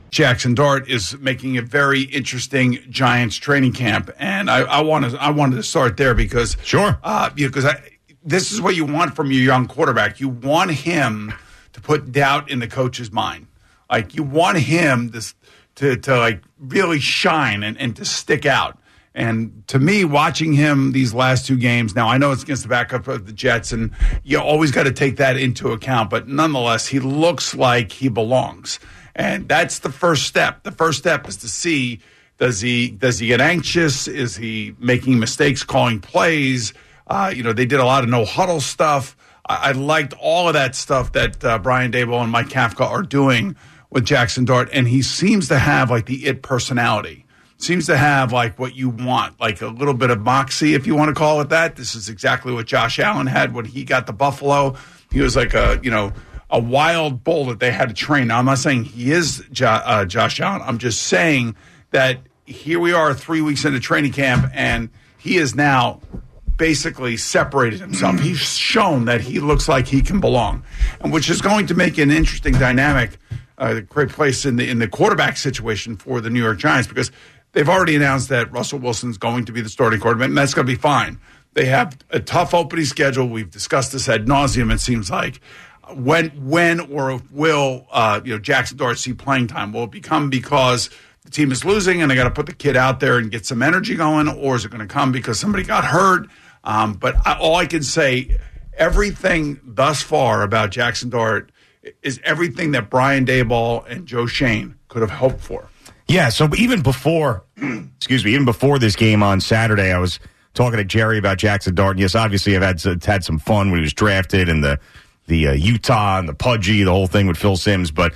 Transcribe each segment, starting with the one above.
Jackson Dart is making a very interesting Giants training camp, and I wanted to start there because this is what you want from your young quarterback. You want him to put doubt in the coach's mind. Like, you want him to like really shine and to stick out. And to me, watching him these last two games, now I know it's against the backup of the Jets, and you always got to take that into account. But nonetheless, he looks like he belongs. And that's the first step. The first step is to see, does he get anxious? Is he making mistakes calling plays? They did a lot of no-huddle stuff. I liked all of that stuff that Brian Daboll and Mike Kafka are doing with Jackson Dart. And he seems to have, like, the it personality. Seems to have, like, what you want, like a little bit of moxie, if you want to call it that. This is exactly what Josh Allen had when he got to Buffalo. He was like a wild bull that they had to train. Now, I'm not saying he is Josh Allen. I'm just saying that here we are 3 weeks into training camp, and he is now basically separated himself. He's shown that he looks like he can belong, and which is going to make an interesting dynamic, great place in the quarterback situation for the New York Giants, because they've already announced that Russell Wilson's going to be the starting quarterback, and that's going to be fine. They have a tough opening schedule. We've discussed this ad nauseum, it seems like. When or will Jackson Dart see playing time? Will it become because the team is losing and they got to put the kid out there and get some energy going, or is it going to come because somebody got hurt? But all I can say, everything thus far about Jackson Dart is everything that Brian Daboll and Joe Schoen could have hoped for. Yeah, so even before this game on Saturday, I was talking to Jerry about Jackson Dart. And yes, obviously I've had some fun when he was drafted and the Utah and the Pudgy, the whole thing with Phil Simms. But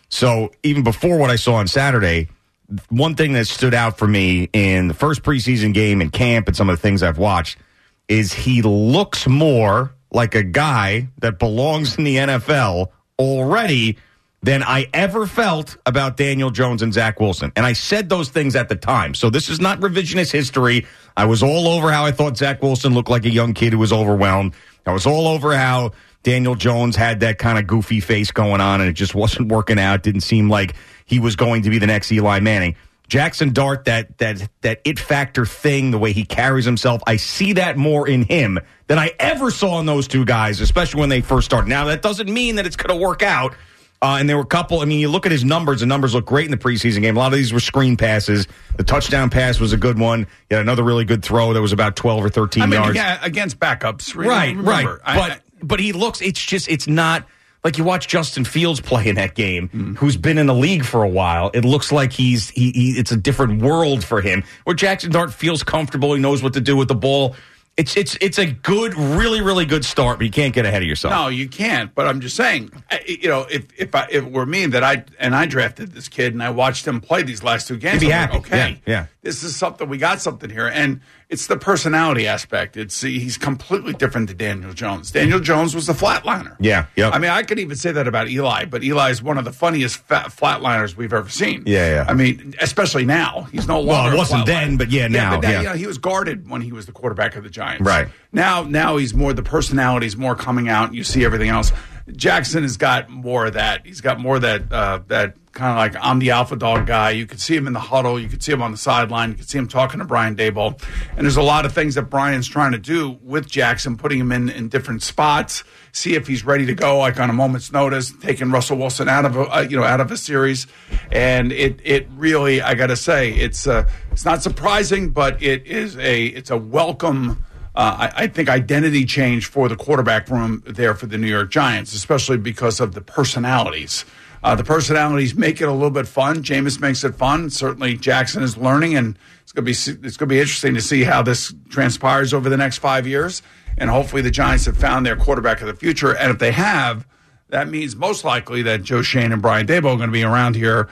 so even before what I saw on Saturday, one thing that stood out for me in the first preseason game in camp and some of the things I've watched is he looks more like a guy that belongs in the NFL already than I ever felt about Daniel Jones and Zach Wilson. And I said those things at the time. So this is not revisionist history. I was all over how I thought Zach Wilson looked like a young kid who was overwhelmed. I was all over how Daniel Jones had that kind of goofy face going on, and it just wasn't working out. Didn't seem like he was going to be the next Eli Manning. Jackson Dart, that it factor thing, the way he carries himself, I see that more in him than I ever saw in those two guys, especially when they first started. Now, that doesn't mean that it's going to work out. And there were a couple, you look at his numbers, the numbers look great in the preseason game. A lot of these were screen passes. The touchdown pass was a good one. He had another really good throw that was about 12 or 13 yards. Yeah, against backups. Right. But he looks, it's not like you watch Justin Fields play in that game, who's been in the league for a while. It looks like it's a different world for him, where Jackson Dart feels comfortable. He knows what to do with the ball. It's a good, really, really good start, but you can't get ahead of yourself. No, you can't. But I'm just saying, if it were me that I drafted this kid and I watched him play these last two games, I'd be happy. Like, okay, yeah, this is something. We got something here, and it's the personality aspect. He's completely different to Daniel Jones. Daniel Jones was the flatliner. Yeah, yep. I could even say that about Eli, but Eli is one of the funniest flatliners we've ever seen. Yeah. Especially now. He's no longer. Well, it wasn't then, but now. But he was guarded when he was the quarterback of the Giants. Right. Now he's more, the personality's more coming out, and you see everything else. Jackson has got more of that. He's got more of that kind of like, I'm the alpha dog guy. You could see him in the huddle. You could see him on the sideline. You could see him talking to Brian Daboll. And there's a lot of things that Brian's trying to do with Jackson, putting him in different spots, see if he's ready to go, like on a moment's notice, taking Russell Wilson out of a series. And it really, I got to say, it's not surprising, but it's a welcome, I think, identity change for the quarterback room there for the New York Giants, especially because of the personalities. The personalities make it a little bit fun. Jameis makes it fun. Certainly, Jackson is learning, and it's going to be interesting to see how this transpires over the next 5 years. And hopefully, the Giants have found their quarterback of the future. And if they have, that means most likely that Joe Schoen and Brian Daboll are going to be around here,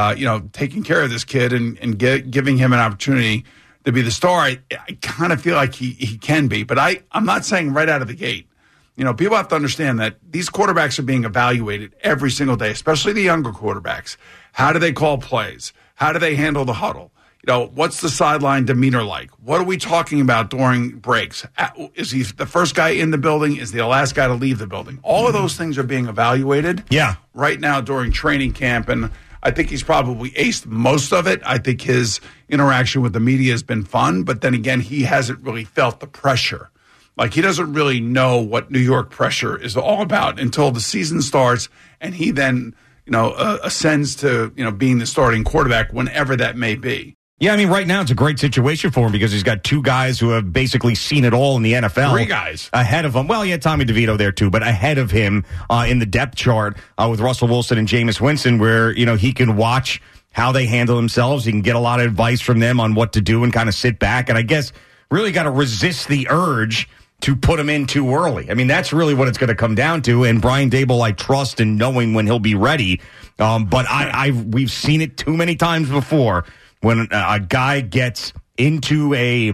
taking care of this kid and giving him an opportunity to be the star. I kind of feel like he can be, but I'm not saying right out of the gate. People have to understand that these quarterbacks are being evaluated every single day, especially the younger quarterbacks. How do they call plays? How do they handle the huddle? What's the sideline demeanor like? What are we talking about during breaks? Is he the first guy in the building? Is he the last guy to leave the building? All of those things are being evaluated right now during training camp, and I think he's probably aced most of it. I think his interaction with the media has been fun, but then again, he hasn't really felt the pressure. Like, he doesn't really know what New York pressure is all about until the season starts, and he then, ascends to, being the starting quarterback whenever that may be. Yeah, I mean, right now it's a great situation for him because he's got 2 guys who have basically seen it all in the NFL. 3 guys. Ahead of him. Well, yeah, Tommy DeVito there too, but ahead of him in the depth chart with Russell Wilson and Jameis Winston, where, he can watch how they handle themselves. He can get a lot of advice from them on what to do and kind of sit back. And I guess really got to resist the urge to put him in too early. I mean, that's really what it's going to come down to. And Brian Daboll, I trust in knowing when he'll be ready. But we've seen it too many times before. When a guy gets into a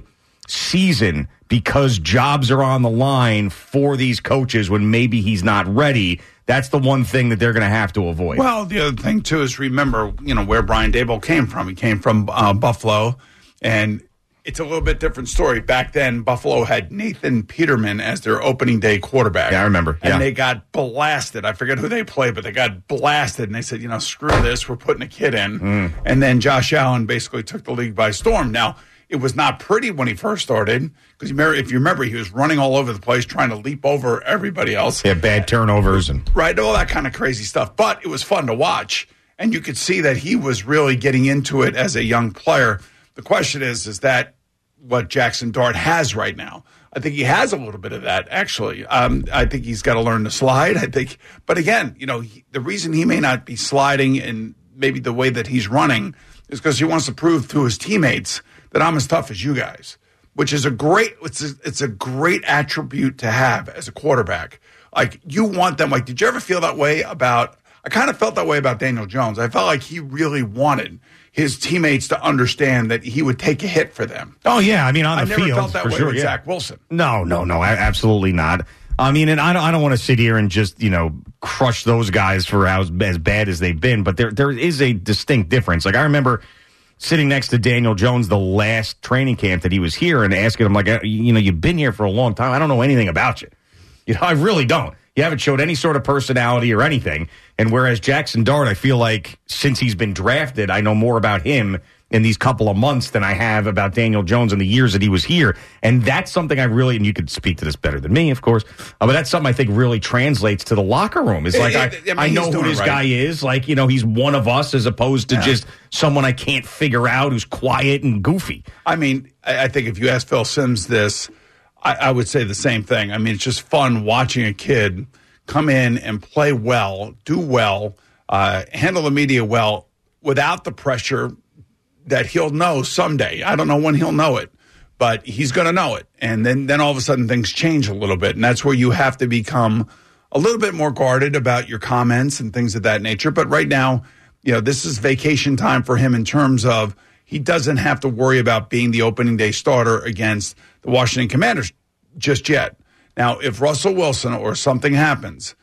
season because jobs are on the line for these coaches when maybe he's not ready, that's the one thing that they're going to have to avoid. Well, the other thing, too, is remember, where Brian Daboll came from. He came from Buffalo, and it's a little bit different story. Back then, Buffalo had Nathan Peterman as their opening day quarterback. Yeah, I remember. And they got blasted. I forget who they played, but they got blasted. And they said, screw this. We're putting a kid in. And then Josh Allen basically took the league by storm. Now, it was not pretty when he first started because if you remember, he was running all over the place trying to leap over everybody else. Yeah, bad turnovers. Right, all that kind of crazy stuff. But it was fun to watch. And you could see that he was really getting into it as a young player. The question is that what Jackson Dart has right now? I think he has a little bit of that, actually. I think he's got to learn to slide. But again, the reason he may not be sliding and maybe the way that he's running is because he wants to prove to his teammates that I'm as tough as you guys, which is it's a great attribute to have as a quarterback. Like, you want them. Like, did you ever feel that way about? I kind of felt that way about Daniel Jones. I felt like he really wanted his teammates to understand that he would take a hit for them. Oh, yeah. I mean, on the field. I never felt that way with yeah. Zach Wilson. No, absolutely not. I mean, and I don't want to sit here and just, crush those guys for as bad as they've been, but there is a distinct difference. Like, I remember sitting next to Daniel Jones the last training camp that he was here and asking him, like, you've been here for a long time. I don't know anything about you. I really don't. You haven't showed any sort of personality or anything. And whereas Jackson Dart, I feel like since he's been drafted, I know more about him in these couple of months than I have about Daniel Jones in the years that he was here. And that's something I really, and you could speak to this better than me, of course, but that's something I think really translates to the locker room. It's like, I know who this guy is. Like, he's one of us as opposed to just someone I can't figure out who's quiet and goofy. I mean, I think if you ask Phil Simms this, I would say the same thing. I mean, it's just fun watching a kid come in and play well, do well, handle the media well without the pressure that he'll know someday. I don't know when he'll know it, but he's going to know it. And then all of a sudden things change a little bit. And that's where you have to become a little bit more guarded about your comments and things of that nature. But right now, this is vacation time for him in terms of he doesn't have to worry about being the opening day starter against the Washington Commanders just yet. Now, if Russell Wilson or something happens,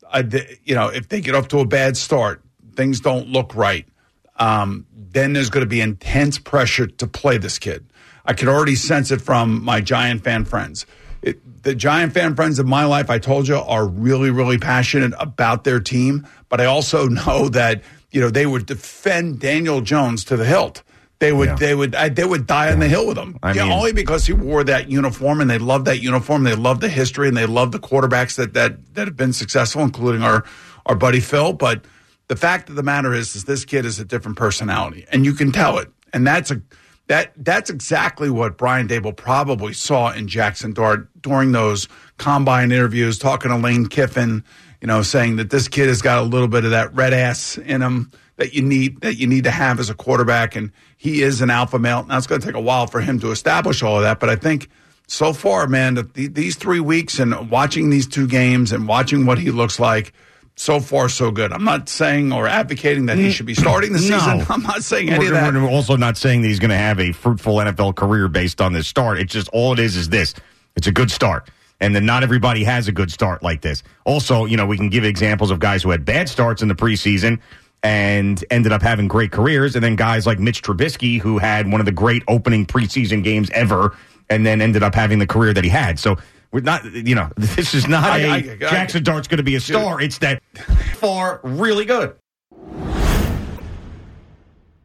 if they get off to a bad start, things don't look right, then there's going to be intense pressure to play this kid. I could already sense it from my Giant fan friends. The Giant fan friends of my life, I told you, are really, really passionate about their team. But I also know that, they would defend Daniel Jones to the hilt. They would die on the hill with him. Only because he wore that uniform, and they love that uniform. They love the history, and they love the quarterbacks that have been successful, including our buddy Phil. But the fact of the matter is this kid is a different personality, and you can tell it. And that's exactly what Brian Daboll probably saw in Jackson Dart during those combine interviews, talking to Lane Kiffin, saying that this kid has got a little bit of that red ass in him that you need to have as a quarterback, and he is an alpha male. Now, it's going to take a while for him to establish all of that, but I think so far, man, these 3 weeks and watching these 2 games and watching what he looks like, so far, so good. I'm not saying or advocating that he should be starting the season. I'm not saying any of that. We're also not saying that he's going to have a fruitful NFL career based on this start. It's just all it is this. It's a good start. And then not everybody has a good start like this. Also, we can give examples of guys who had bad starts in the preseason and ended up having great careers, and then guys like Mitch Trubisky, who had one of the great opening preseason games ever, and then ended up having the career that he had. So we're not, this is not Jackson Dart's going to be a star. It's that far really good.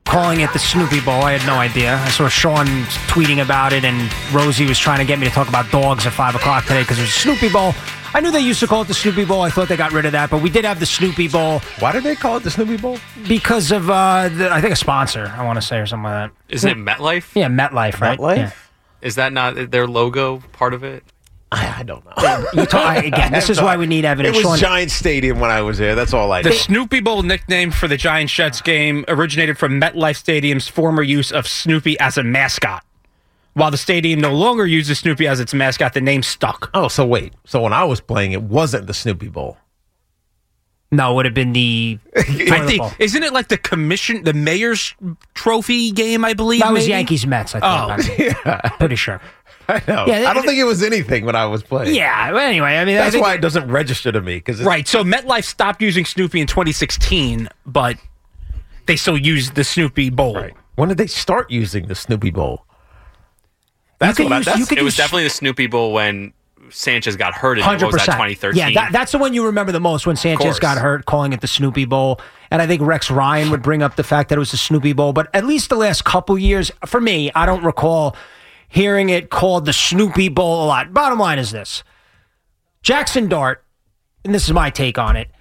calling it the Snoopy Bowl. I had no idea. I saw Sean tweeting about it, and Rosie was trying to get me to talk about dogs at 5 o'clock today because it was a Snoopy Bowl. I knew they used to call it the Snoopy Bowl. I thought they got rid of that, but we did have the Snoopy Bowl. Why did they call it the Snoopy Bowl? Because of, I think, a sponsor, I want to say, or something like that. Isn't it MetLife? Yeah, MetLife, right? MetLife? Yeah. Is that not their logo part of it? I don't know. Again, this is why we need evidence. It was Sean, Giant Stadium when I was there. That's all I know. The Snoopy Bowl nickname for the Giants-Jets game originated from MetLife Stadium's former use of Snoopy as a mascot. While the stadium no longer uses Snoopy as its mascot, the name stuck. Oh, so wait. So when I was playing, it wasn't the Snoopy Bowl. No, it would have been the toilet bowl. Isn't it like the mayor's trophy game, I believe? That was maybe? Yankees-Mets, I think. Yeah. Pretty sure. I know. Yeah, I don't think it was anything when I was playing. Yeah, well, anyway, I mean... That's why it doesn't register to me. Right, so MetLife stopped using Snoopy in 2016, but they still use the Snoopy Bowl. Right. When did they start using the Snoopy Bowl? It was definitely the Snoopy Bowl when Sanchez got hurt in 100%. what was that, 2013? Yeah, that's the one you remember the most when Sanchez got hurt, calling it the Snoopy Bowl. And I think Rex Ryan would bring up the fact that it was the Snoopy Bowl. But at least the last couple years, for me, I don't recall hearing it called the Snoopy Bowl a lot. Bottom line is this. Jackson Dart, and this is my take on it,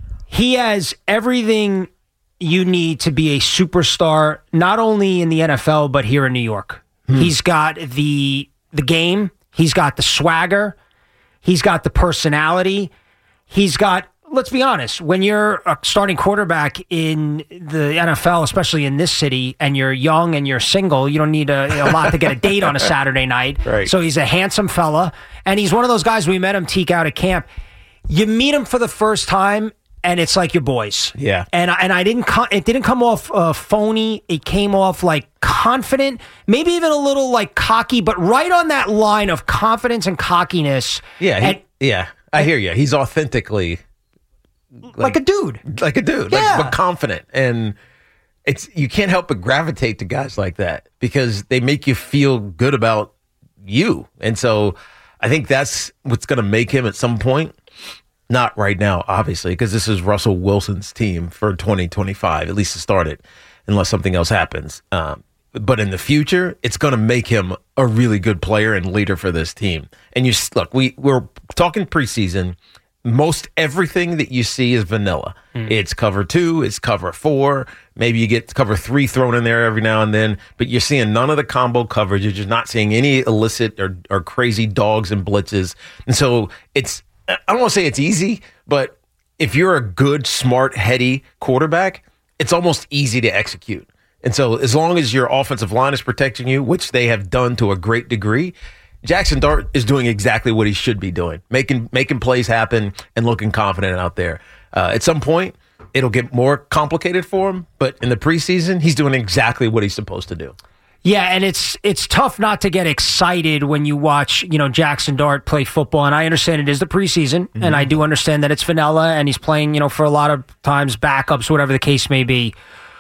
he has everything you need to be a superstar, not only in the NFL, but here in New York. He's got the game. He's got the swagger. He's got the personality. He's got, let's be honest, when you're a starting quarterback in the NFL, especially in this city, and you're young and you're single, you don't need a lot to get a date on a Saturday night. Right. So he's a handsome fella. And he's one of those guys, we met him, Teak, out at camp. You meet him for the first time, and it's like your boys. Yeah. And it didn't come off phony. It came off like confident, maybe even a little like cocky, but right on that line of confidence and cockiness. Yeah. I hear you. He's authentically like a dude. Like a dude. Yeah. But confident. And you can't help but gravitate to guys like that because they make you feel good about you. And so I think that's what's going to make him at some point. Not right now, obviously, because this is Russell Wilson's team for 2025, at least to start it, unless something else happens. But in the future, it's going to make him a really good player and leader for this team. And look, we're talking preseason. Most everything that you see is vanilla. It's cover 2, it's cover 4. Maybe you get cover 3 thrown in there every now and then, but you're seeing none of the combo coverage. You're just not seeing any illicit or crazy dogs and blitzes. And so I don't want to say it's easy, but if you're a good, smart, heady quarterback, it's almost easy to execute. And so as long as your offensive line is protecting you, which they have done to a great degree, Jackson Dart is doing exactly what he should be doing, making plays happen and looking confident out there. At some point, it'll get more complicated for him, but in the preseason, he's doing exactly what he's supposed to do. Yeah, and it's tough not to get excited when you watch, Jackson Dart play football. And I understand it is the preseason, and I do understand that it's vanilla, and he's playing, for a lot of times backups, whatever the case may be.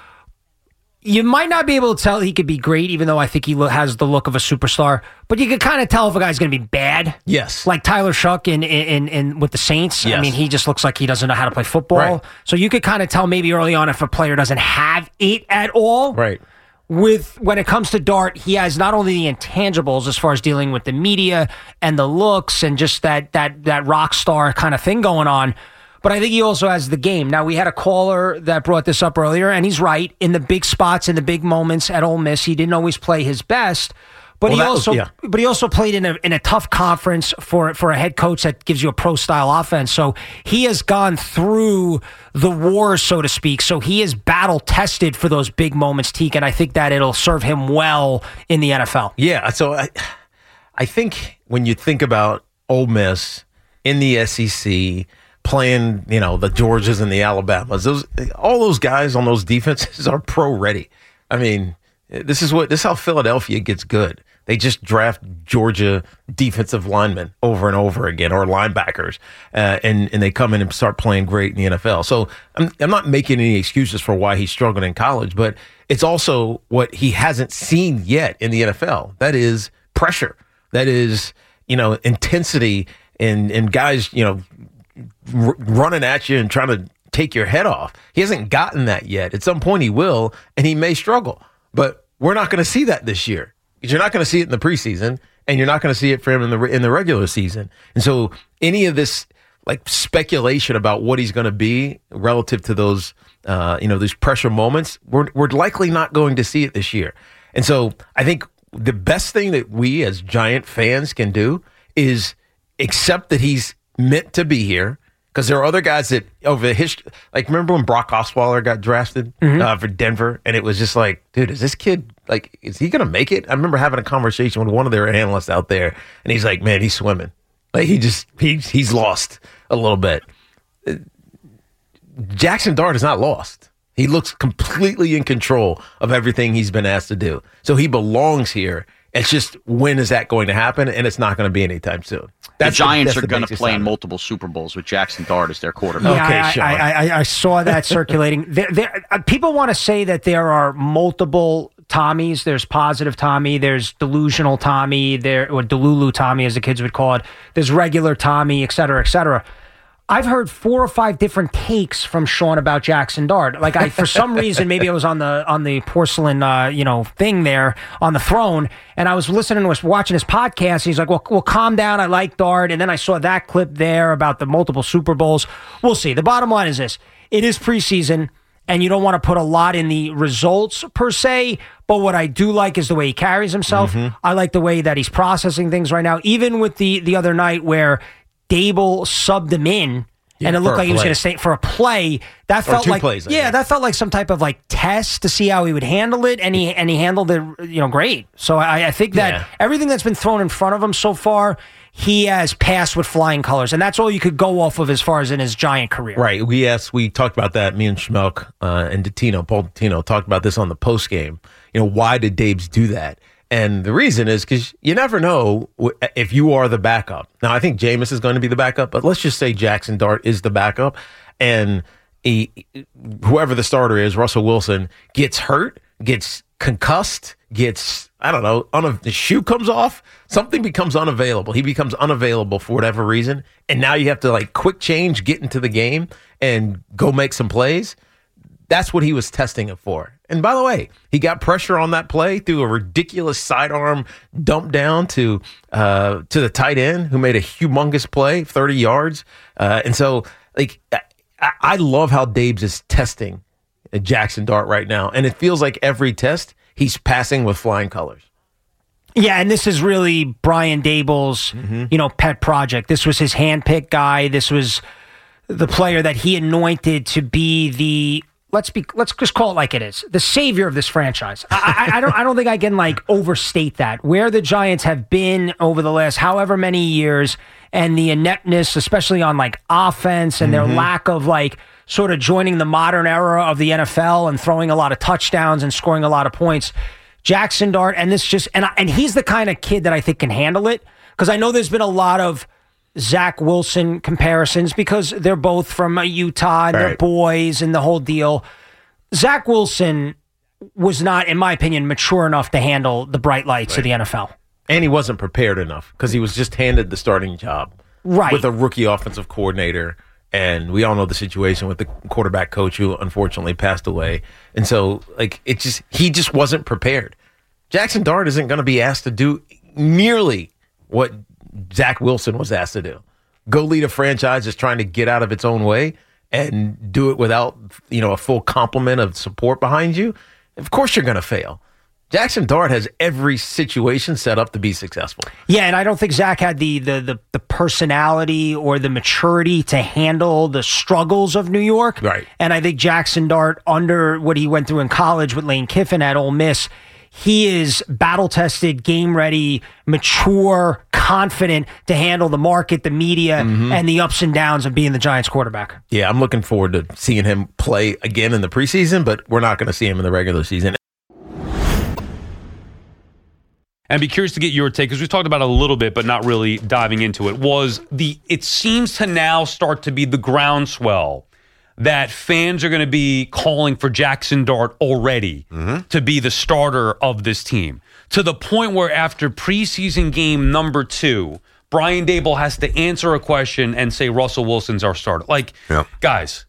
You might not be able to tell he could be great, even though I think he has the look of a superstar. But you can kind of tell if a guy's going to be bad. Yes, like Tyler Shuck in with the Saints. Yes. I mean, he just looks like he doesn't know how to play football. Right. So you could kind of tell maybe early on if a player doesn't have it at all. Right. When it comes to Dart, he has not only the intangibles as far as dealing with the media and the looks and just that rock star kind of thing going on, but I think he also has the game. Now, we had a caller that brought this up earlier, and he's right. In the big spots, in the big moments at Ole Miss, he didn't always play his best. But he also played in a tough conference for a head coach that gives you a pro style offense. So he has gone through the war, so to speak. So he is battle tested for those big moments, Teak, and I think that it'll serve him well in the NFL. Yeah. So I think when you think about Ole Miss in the SEC playing, the Georgias and the Alabamas, all those guys on those defenses are pro ready. I mean, this is how Philadelphia gets good. They just draft Georgia defensive linemen over and over again, or linebackers, and they come in and start playing great in the NFL. So I'm not making any excuses for why he's struggling in college, but it's also what he hasn't seen yet in the NFL. That is pressure. That is, intensity and guys, running at you and trying to take your head off. He hasn't gotten that yet. At some point he will, and he may struggle. But we're not going to see that this year. You're not going to see it in the preseason, and you're not going to see it for him in the regular season. And so any of this like speculation about what he's going to be relative to those these pressure moments, we're likely not going to see it this year. And so I think the best thing that we as Giant fans can do is accept that he's meant to be here, because there are other guys that over the history, like remember when Brock Osweiler got drafted for Denver, and it was just like, dude, is this kid, like, is he going to make it? I remember having a conversation with one of their analysts out there, and he's like, man, he's swimming. Like he's lost a little bit. Jackson Dart is not lost. He looks completely in control of everything he's been asked to do. So he belongs here. It's just, when is that going to happen? And it's not going to be anytime soon. The Giants are going to play in multiple Super Bowls with Jackson Dart as their quarterback. Yeah, Okay, Sean. I saw that circulating. People want to say that there are multiple Tommies. There's positive Tommy. There's delusional Tommy. Or Delulu Tommy, as the kids would call it. There's regular Tommy, et cetera, et cetera. I've heard 4 or 5 different takes from Sean about Jackson Dart. Like for some reason, maybe I was on the porcelain, thing there on the throne, and I was watching his podcast. And he's like, well, calm down. I like Dart. And then I saw that clip there about the multiple Super Bowls. We'll see. The bottom line is this. It is preseason, and you don't want to put a lot in the results per se, but what I do like is the way he carries himself. I like the way that he's processing things right now, even with the other night where Dable subbed him in, and it looked like he was going to stay for a play. That felt like plays, that felt like some type of like test to see how he would handle it, and he handled it great. So I think that everything that's been thrown in front of him so far, he has passed with flying colors, and that's all you could go off of as far as in his Giant career. Right. We talked about that. Me and Schmelk and Paul Dottino talked about this on the post game. Why did Dabes do that? And the reason is because you never know if you are the backup. Now, I think Jameis is going to be the backup, but let's just say Jackson Dart is the backup, and whoever the starter is, Russell Wilson, gets hurt, gets concussed, gets, I don't know, the shoe comes off, something becomes unavailable. He becomes unavailable for whatever reason, and now you have to like quick change, get into the game, and go make some plays. That's what he was testing it for. And by the way, he got pressure on that play through a ridiculous sidearm dump down to the tight end, who made a humongous play, 30 yards. And so, like, I love how Dabes is testing Jackson Dart right now. And it feels like every test, he's passing with flying colors. Yeah, and this is really Brian Dable's, pet project. This was his handpicked guy. This was the player that he anointed to be the... Let's just call it like it is. The savior of this franchise. I don't think I can like overstate that. Where the Giants have been over the last however many years, and the ineptness, especially on like offense, and their lack of like sort of joining the modern era of the NFL and throwing a lot of touchdowns and scoring a lot of points. Jackson Dart, and this just and he's the kind of kid that I think can handle it, because I know there's been a lot of Zach Wilson comparisons because they're both from Utah and they're boys and the whole deal. Zach Wilson was not, in my opinion, mature enough to handle the bright lights of the NFL. And he wasn't prepared enough because he was just handed the starting job with a rookie offensive coordinator. And we all know the situation with the quarterback coach who unfortunately passed away. And so, like, he just wasn't prepared. Jackson Dart isn't going to be asked to do nearly what Zach Wilson was asked to do. Go lead a franchise that's trying to get out of its own way and do it without, a full complement of support behind you. Of course you're going to fail. Jackson Dart has every situation set up to be successful. Yeah, and I don't think Zach had the personality or the maturity to handle the struggles of New York. Right. And I think Jackson Dart, under what he went through in college with Lane Kiffin at Ole Miss, he is battle-tested, game-ready, mature, confident to handle the market, the media, and the ups and downs of being the Giants quarterback. Yeah, I'm looking forward to seeing him play again in the preseason, but we're not going to see him in the regular season. And be curious to get your take, because we talked about it a little bit, but not really diving into it, it seems to now start to be the groundswell that fans are going to be calling for Jackson Dart already to be the starter of this team. To the point where after preseason game number 2, Brian Dable has to answer a question and say Russell Wilson's our starter. Guys,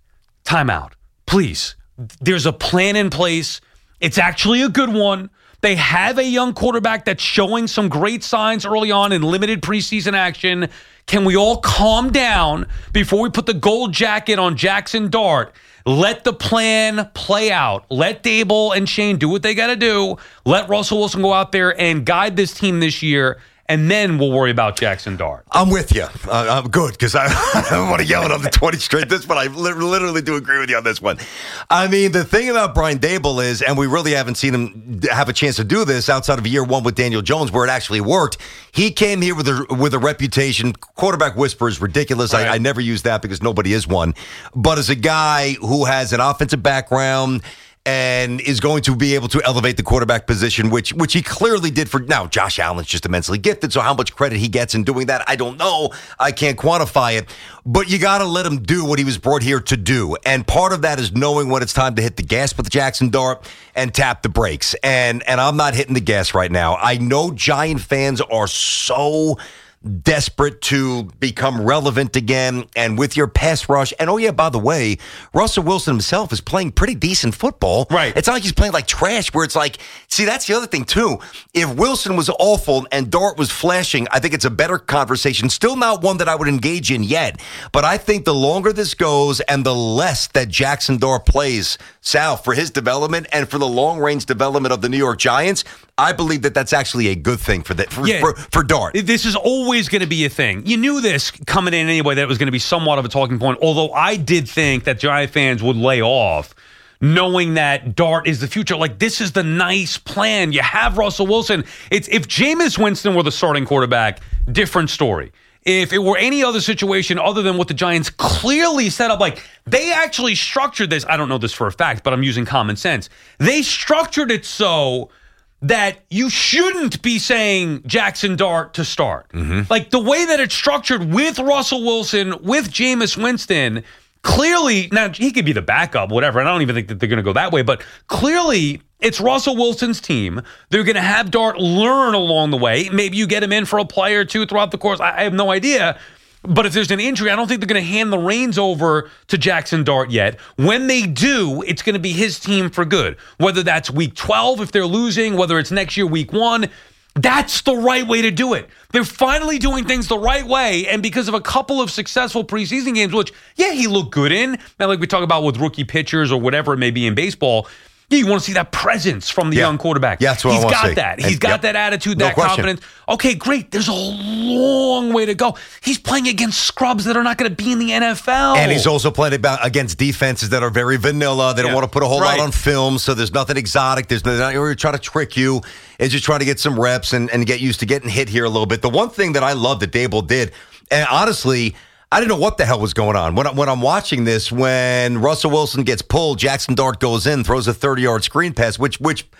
timeout. Please. There's a plan in place. It's actually a good one. They have a young quarterback that's showing some great signs early on in limited preseason action. Can we all calm down before we put the gold jacket on Jackson Dart? Let the plan play out. Let Dable and Shane do what they got to do. Let Russell Wilson go out there and guide this team this year, and then we'll worry about Jackson Dart. I'm with you. I'm good because I don't want to yell it on the 20 straight. This one, I literally do agree with you on this one. I mean, the thing about Brian Dable is, and we really haven't seen him have a chance to do this outside of year one with Daniel Jones, where it actually worked. He came here with a reputation. Quarterback whisper is ridiculous. Right. I never use that because nobody is one. But as a guy who has an offensive background and is going to be able to elevate the quarterback position, which he clearly did for now. Josh Allen's just immensely gifted, so how much credit he gets in doing that, I don't know. I can't quantify it. But you got to let him do what he was brought here to do. And part of that is knowing when it's time to hit the gas with Jackson Dart and tap the brakes. And I'm not hitting the gas right now. I know Giant fans are so desperate to become relevant again, and with your pass rush. And oh yeah, by the way, Russell Wilson himself is playing pretty decent football. Right. It's not like he's playing like trash, where it's like, see, that's the other thing too. If Wilson was awful and Dart was flashing, I think it's a better conversation. Still not one that I would engage in yet. But I think the longer this goes and the less that Jackson Dart plays, Sal, for his development and for the long-range development of the New York Giants, I believe that that's actually a good thing for Dart. This is always going to be a thing. You knew this coming in anyway, that it was going to be somewhat of a talking point, although I did think that Giant fans would lay off knowing that Dart is the future. Like, this is the nice plan. You have Russell Wilson. If Jameis Winston were the starting quarterback, different story. If it were any other situation other than what the Giants clearly set up, like they actually structured this. I don't know this for a fact, but I'm using common sense. They structured it so that you shouldn't be saying Jackson Dart to start. Mm-hmm. Like the way that it's structured with Russell Wilson, with Jameis Winston, clearly, now he could be the backup, whatever, and I don't even think that they're going to go that way, but clearly it's Russell Wilson's team. They're going to have Dart learn along the way. Maybe you get him in for a play or two throughout the course. I have no idea. But if there's an injury, I don't think they're going to hand the reins over to Jackson Dart yet. When they do, it's going to be his team for good. Whether that's week 12 if they're losing, whether it's next year week 1, that's the right way to do it. They're finally doing things the right way, and because of a couple of successful preseason games, which, yeah, he looked good in, and like we talk about with rookie pitchers or whatever it may be in baseball, you want to see that presence from the young quarterback. Yeah, that's what I want to see. He's got that. He's got that attitude, that confidence. Okay, great. There's a long way to go. He's playing against scrubs that are not going to be in the NFL. And he's also playing against defenses that are very vanilla. They don't want to put a whole lot on film, so there's nothing exotic. They're not trying to trick you. It's just trying to get some reps and get used to getting hit here a little bit. The one thing that I love that Dable did, and honestly, I didn't know what the hell was going on. When I'm watching this, when Russell Wilson gets pulled, Jackson Dart goes in, throws a 30-yard screen pass, which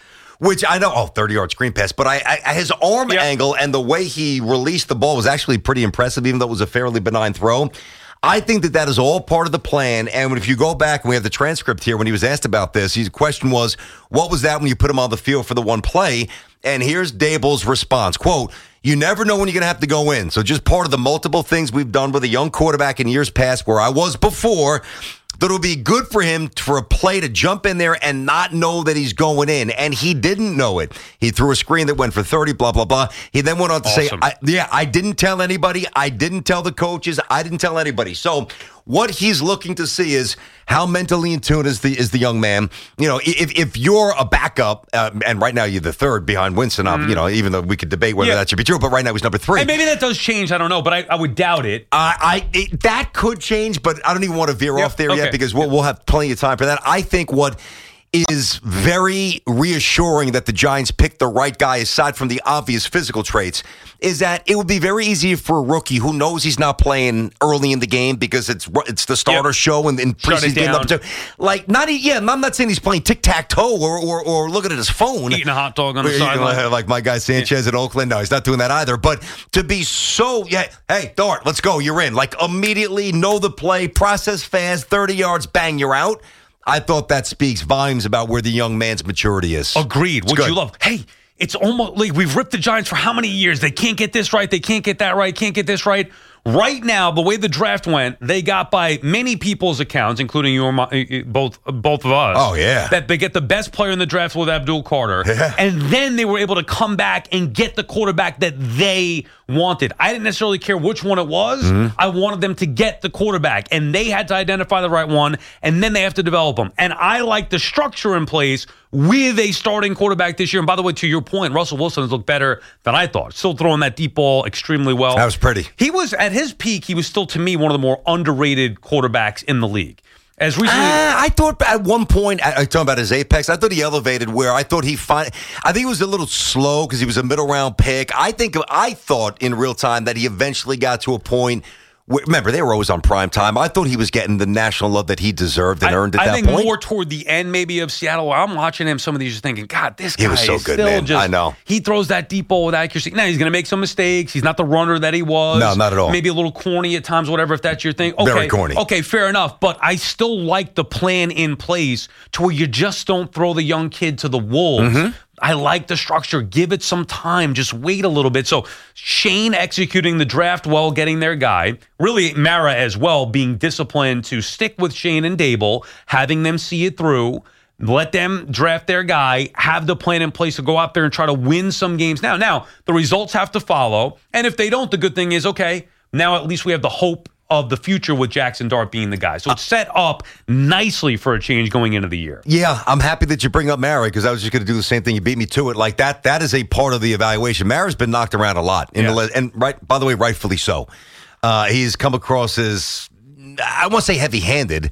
I know, 30-yard screen pass, but his arm angle and the way he released the ball was actually pretty impressive, even though it was a fairly benign throw. I think that is all part of the plan. And if you go back, and we have the transcript here, when he was asked about this, his question was, what was that when you put him on the field for the one play? And here's Dable's response, quote, "You never know when you're going to have to go in. So just part of the multiple things we've done with a young quarterback in years past, where I was before, that it would be good for him for a play to jump in there and not know that he's going in." And he didn't know it. He threw a screen that went for 30, blah, blah, blah. He then went on to say, I didn't tell anybody. I didn't tell the coaches. I didn't tell anybody. So what he's looking to see is how mentally in tune is the young man. You know, if you're a backup, and right now you're the third behind Winston, you know, even though we could debate whether that should be true, but right now he's number 3. And maybe that does change. I don't know, but I would doubt it. That could change, but I don't even want to veer off there yet because we'll have plenty of time for that. I think what is very reassuring that the Giants picked the right guy, aside from the obvious physical traits, is that it would be very easy for a rookie who knows he's not playing early in the game because it's the starter show and in preseason game up to, like, I'm not saying he's playing tic-tac-toe or looking at his phone. Eating a hot dog on the sideline. Like my guy Sanchez at Oakland. No, he's not doing that either. But to be so, hey, Dart, let's go, you're in. Like, immediately know the play, process fast, 30 yards, bang, you're out. I thought that speaks volumes about where the young man's maturity is. Agreed. Would you love? Hey, it's almost like we've ripped the Giants for how many years? They can't get this right. They can't get that right. Can't get this right. Right now, the way the draft went, they got by many people's accounts, including both of us. Oh, yeah. That they get the best player in the draft with Abdul Carter. Yeah. And then they were able to come back and get the quarterback that they wanted. I didn't necessarily care which one it was. Mm-hmm. I wanted them to get the quarterback, and they had to identify the right one, and then they have to develop them. And I like the structure in place with a starting quarterback this year. And by the way, to your point, Russell Wilson has looked better than I thought. Still throwing that deep ball extremely well. That was pretty. He was, at his peak, he was still, to me, one of the more underrated quarterbacks in the league. As recently, I thought at one point, talking about his apex, I thought he elevated where I thought I think he was a little slow because he was a middle round pick. I thought in real time that he eventually got to a point. Remember, they were always on prime time. I thought he was getting the national love that he deserved and earned at that point. I think more toward the end, maybe, of Seattle. I'm watching him, some of these, just thinking, God, this guy was so is good, still man. just... I know. He throws that deep ball with accuracy. Now, he's going to make some mistakes. He's not the runner that he was. No, not at all. Maybe a little corny at times, whatever, if that's your thing. Okay, very corny. Okay, fair enough. But I still like the plan in place to where you just don't throw the young kid to the wolves. Mm-hmm. I like the structure. Give it some time. Just wait a little bit. So Shane executing the draft well, getting their guy. Really, Mara as well, being disciplined to stick with Shane and Dable, having them see it through. Let them draft their guy, have the plan in place to go out there and try to win some games. Now, the results have to follow. And if they don't, the good thing is, okay, now at least we have the hope of the future with Jackson Dart being the guy. So it's set up nicely for a change going into the year. Yeah, I'm happy that you bring up Mara because I was just going to do the same thing. You beat me to it. Like that is a part of the evaluation. Mara's been knocked around a lot. By the way, rightfully so. He's come across as, I won't say heavy-handed.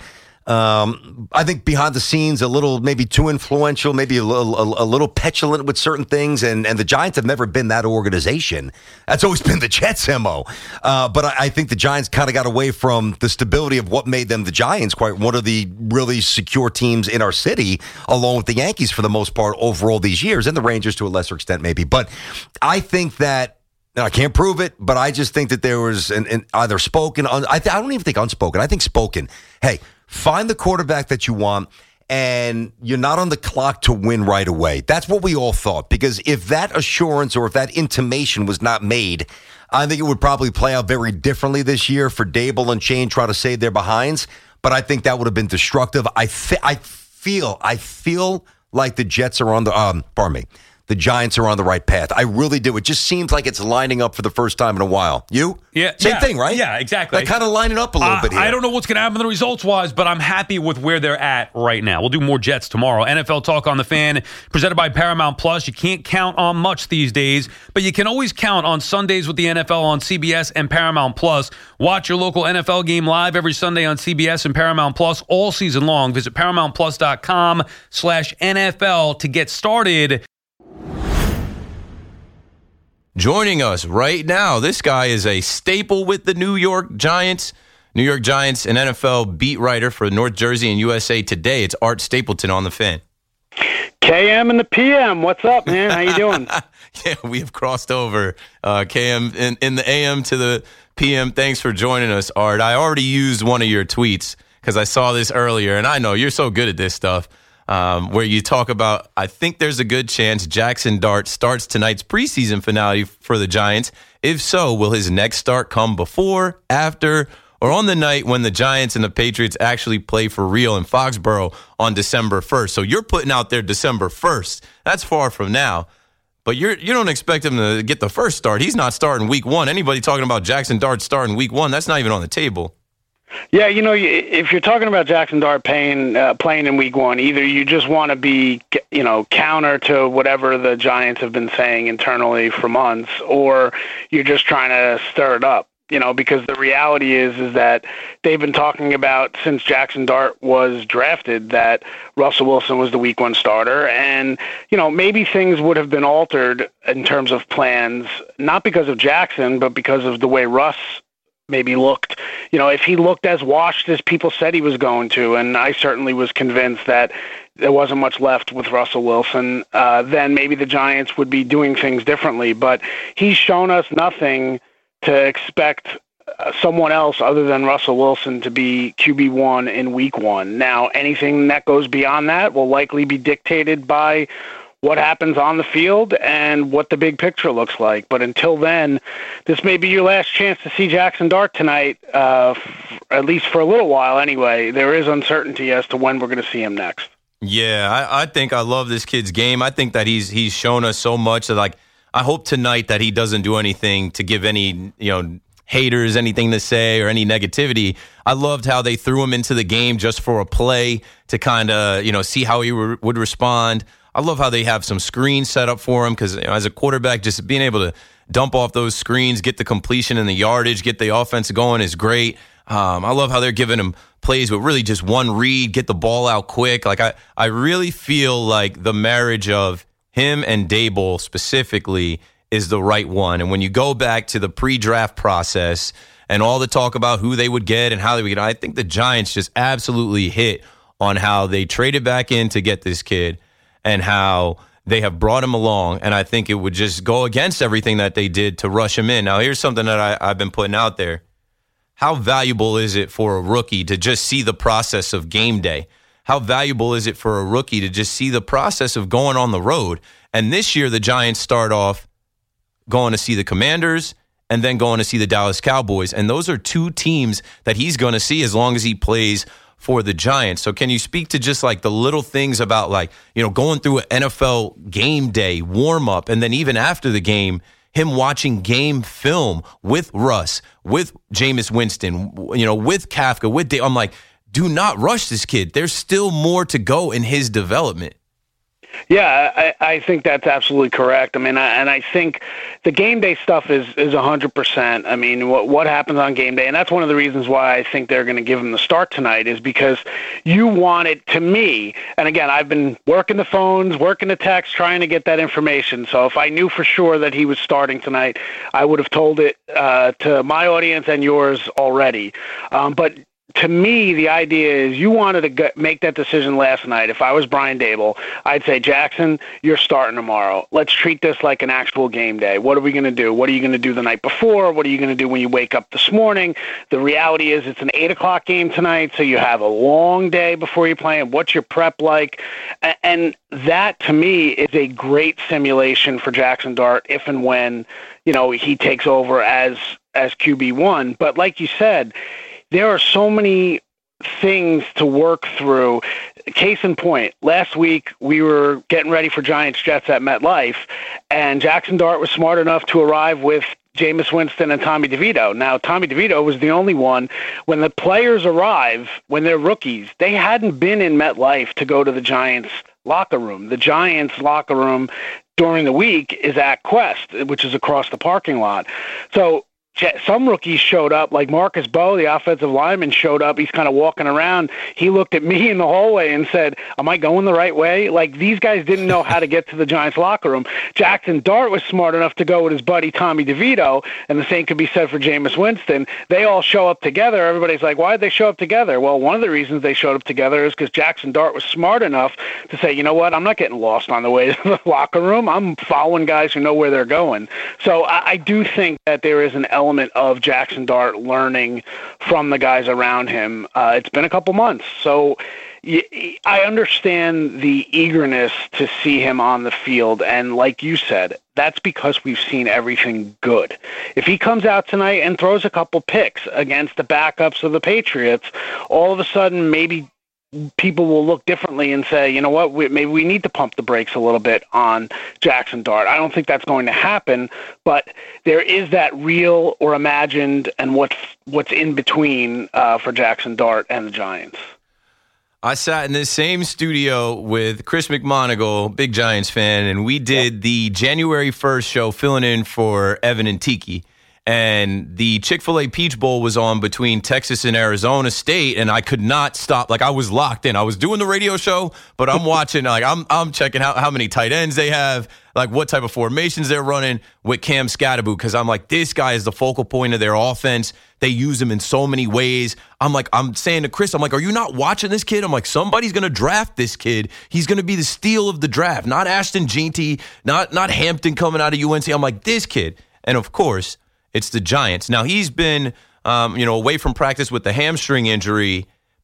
I think behind the scenes, a little maybe too influential, maybe a little petulant with certain things, and the Giants have never been that organization. That's always been the Jets' MO. But I think the Giants kind of got away from the stability of what made them the Giants, quite one of the really secure teams in our city, along with the Yankees for the most part over all these years, and the Rangers to a lesser extent maybe. But I think that, and I can't prove it, but I just think that there was an either spoken, I don't even think unspoken, I think spoken. Hey, find the quarterback that you want, and you're not on the clock to win right away. That's what we all thought, because if that assurance or if that intimation was not made, I think it would probably play out very differently this year for Dable and Shane try to save their behinds, but I think that would have been destructive. I feel like the Jets are on the Giants are on the right path. I really do. It just seems like it's lining up for the first time in a while. You? Yeah. Same thing, right? Yeah, exactly. They're kind of lining up a little bit here. I don't know what's going to happen the results-wise, but I'm happy with where they're at right now. We'll do more Jets tomorrow. NFL Talk on the Fan, presented by Paramount Plus. You can't count on much these days, but you can always count on Sundays with the NFL on CBS and Paramount Plus. Watch your local NFL game live every Sunday on CBS and Paramount Plus all season long. Visit ParamountPlus.com/NFL to get started. Joining us right now, this guy is a staple with the New York Giants. New York Giants, an NFL beat writer for North Jersey and USA Today. It's Art Stapleton on the Fan. KM and the PM. What's up, man? How you doing? Yeah, we have crossed over KM in the AM to the PM. Thanks for joining us, Art. I already used one of your tweets because I saw this earlier, and I know you're so good at this stuff. Where you talk about, I think there's a good chance Jackson Dart starts tonight's preseason finale for the Giants. If so, will his next start come before, after, or on the night when the Giants and the Patriots actually play for real in Foxborough on December 1st? So you're putting out there December 1st. That's far from now. But you don't expect him to get the first start. He's not starting week one. Anybody talking about Jackson Dart starting week one, that's not even on the table. Yeah, if you're talking about Jackson Dart playing in week one, either you just want to be, counter to whatever the Giants have been saying internally for months, or you're just trying to stir it up, because the reality is that they've been talking about since Jackson Dart was drafted that Russell Wilson was the week one starter. And, maybe things would have been altered in terms of plans, not because of Jackson, but because of the way Russ maybe looked, if he looked as washed as people said he was going to, and I certainly was convinced that there wasn't much left with Russell Wilson, then maybe the Giants would be doing things differently. But he's shown us nothing to expect someone else other than Russell Wilson to be QB1 in week one. Now, anything that goes beyond that will likely be dictated by what happens on the field and what the big picture looks like. But until then, this may be your last chance to see Jackson Dart tonight, at least for a little while anyway. There is uncertainty as to when we're going to see him next. Yeah, I think I love this kid's game. I think that he's shown us so much that, like, I hope tonight that he doesn't do anything to give any, haters anything to say or any negativity. I loved how they threw him into the game just for a play to kind of, see how he would respond. I love how they have some screens set up for him because as a quarterback, just being able to dump off those screens, get the completion and the yardage, get the offense going is great. I love how they're giving him plays with really just one read, get the ball out quick. Like I really feel like the marriage of him and Dable specifically is the right one. And when you go back to the pre-draft process and all the talk about who they would get and how they would get, I think the Giants just absolutely hit on how they traded back in to get this kid and how they have brought him along. And I think it would just go against everything that they did to rush him in. Now, here's something that I've been putting out there. How valuable is it for a rookie to just see the process of game day? How valuable is it for a rookie to just see the process of going on the road? And this year, the Giants start off going to see the Commanders and then going to see the Dallas Cowboys. And those are two teams that he's going to see as long as he plays for the Giants. So can you speak to just like the little things about going through an NFL game day warm-up and then even after the game, him watching game film with Russ, with Jameis Winston, with Kafka, with Dave. I'm like, do not rush this kid. There's still more to go in his development. Yeah, I think that's absolutely correct. I mean, I think the game day stuff is 100%. I mean, what happens on game day, and that's one of the reasons why I think they're going to give him the start tonight, is because you want it, to me, and again, I've been working the phones, working the text, trying to get that information. So if I knew for sure that he was starting tonight, I would have told it to my audience and yours already. But to me, the idea is you wanted to make that decision last night. If I was Brian Dable, I'd say, Jackson, you're starting tomorrow. Let's treat this like an actual game day. What are we going to do? What are you going to do the night before? What are you going to do when you wake up this morning? The reality is it's an 8 o'clock game tonight, so you have a long day before you play. What's your prep like? And that, to me, is a great simulation for Jackson Dart if and when, he takes over as QB1. But like you said, there are so many things to work through. Case in point, last week we were getting ready for Giants-Jets at MetLife, and Jackson Dart was smart enough to arrive with Jameis Winston and Tommy DeVito. Now, Tommy DeVito was the only one. When the players arrive, when they're rookies, they hadn't been in MetLife to go to the Giants locker room. The Giants locker room during the week is at Quest, which is across the parking lot. So some rookies showed up, like Marcus Bowe, the offensive lineman, showed up. He's kind of walking around. He looked at me in the hallway and said, am I going the right way? Like, these guys didn't know how to get to the Giants locker room. Jackson Dart was smart enough to go with his buddy Tommy DeVito, and the same could be said for Jameis Winston. They all show up together. Everybody's like, why did they show up together? Well, one of the reasons they showed up together is because Jackson Dart was smart enough to say, you know what, I'm not getting lost on the way to the locker room. I'm following guys who know where they're going. So I do think that there is an element of Jackson Dart learning from the guys around him. It's been a couple months, so I understand the eagerness to see him on the field, and like you said, that's because we've seen everything good. If he comes out tonight and throws a couple picks against the backups of the Patriots, all of a sudden maybe people will look differently and say, you know what, maybe we need to pump the brakes a little bit on Jackson Dart. I don't think that's going to happen, but there is that real or imagined and what's in between for Jackson Dart and the Giants. I sat in this same studio with Chris McMonagle, big Giants fan, and we did the January 1st show filling in for Evan and Tiki. And the Chick-fil-A Peach Bowl was on between Texas and Arizona State, and I could not stop. Like, I was locked in. I was doing the radio show, but I'm watching. Like, I'm checking out how many tight ends they have, like what type of formations they're running with Cam Scatterboot, because I'm like, this guy is the focal point of their offense. They use him in so many ways. I'm saying to Chris, I'm like, are you not watching this kid? I'm like, somebody's going to draft this kid. He's going to be the steal of the draft, not Ashton Jeanty, not Hampton coming out of UNC. I'm like, this kid. And of course, it's the Giants. Now, he's been, away from practice with the hamstring injury, but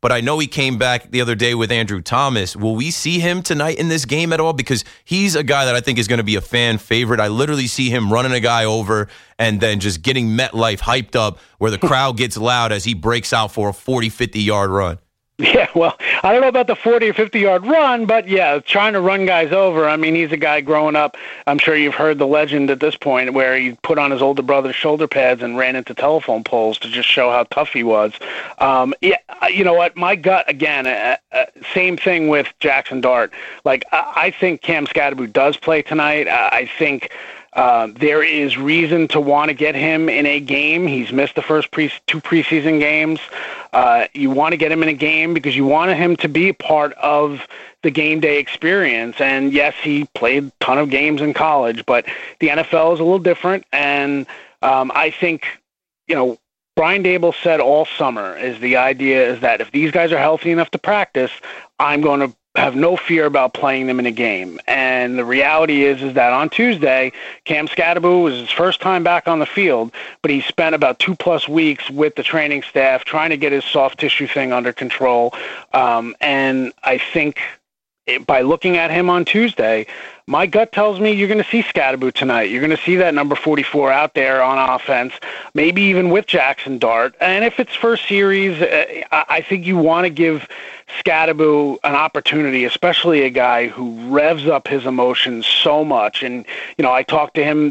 but I know he came back the other day with Andrew Thomas. Will we see him tonight in this game at all? Because he's a guy that I think is going to be a fan favorite. I literally see him running a guy over and then just getting MetLife hyped up where the crowd gets loud as he breaks out for a 40, 50-yard run. Yeah, well, I don't know about the 40 or 50-yard run, but yeah, trying to run guys over. I mean, he's a guy growing up. I'm sure you've heard the legend at this point where he put on his older brother's shoulder pads and ran into telephone poles to just show how tough he was. Yeah, you know what? My gut, again, same thing with Jackson Dart. Like, I think Cam Skattebo does play tonight. I think there is reason to want to get him in a game. He's missed the first two preseason games. You want to get him in a game because you want him to be part of the game day experience. And yes, he played a ton of games in college, but the NFL is a little different. And I think, Brian Daboll said all summer is the idea is that if these guys are healthy enough to practice, I'm going to have no fear about playing them in a game. And the reality is that on Tuesday, Cam Skattebo was his first time back on the field, but he spent about 2+ weeks with the training staff trying to get his soft tissue thing under control. And I think by looking at him on Tuesday, my gut tells me you're going to see Skattebo tonight. You're going to see that number 44 out there on offense, maybe even with Jackson Dart. And if it's first series, I think you want to give Skattebo an opportunity, especially a guy who revs up his emotions so much. And, I talked to him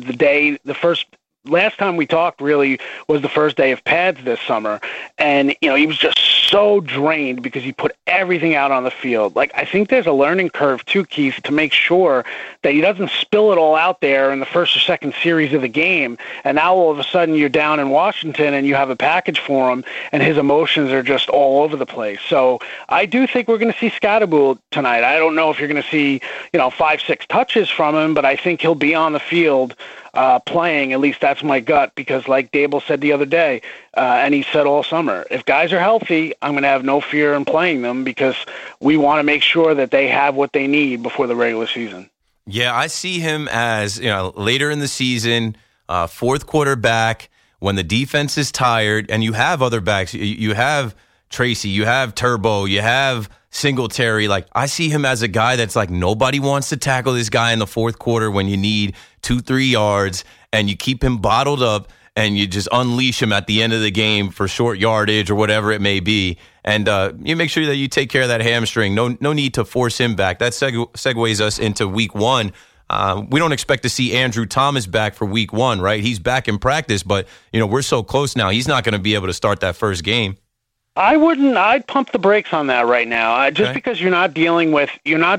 last time we talked really was the first day of pads this summer. And, he was just so drained because he put everything out on the field. Like, I think there's a learning curve too, Keith, to make sure that he doesn't spill it all out there in the first or second series of the game. And now all of a sudden you're down in Washington and you have a package for him and his emotions are just all over the place. So I do think we're going to see Skattebo tonight. I don't know if you're going to see, 5-6 touches from him, but I think he'll be on the field playing. At least that's my gut, because like Daboll said the other day, and he said all summer, if guys are healthy, I'm going to have no fear in playing them because we want to make sure that they have what they need before the regular season. Yeah, I see him as, later in the season, fourth quarter back, when the defense is tired, and you have other backs. You have Tracy, you have Turbo, you have Singletary. Like, I see him as a guy that's like, nobody wants to tackle this guy in the fourth quarter when you need 2-3 yards, and you keep him bottled up and you just unleash him at the end of the game for short yardage or whatever it may be. And you make sure that you take care of that hamstring. No need to force him back. That segues us into week one. We don't expect to see Andrew Thomas back for week one, right? He's back in practice, but we're so close now. He's not going to be able to start that first game. I'd pump the brakes on that right now. Just because you're not dealing with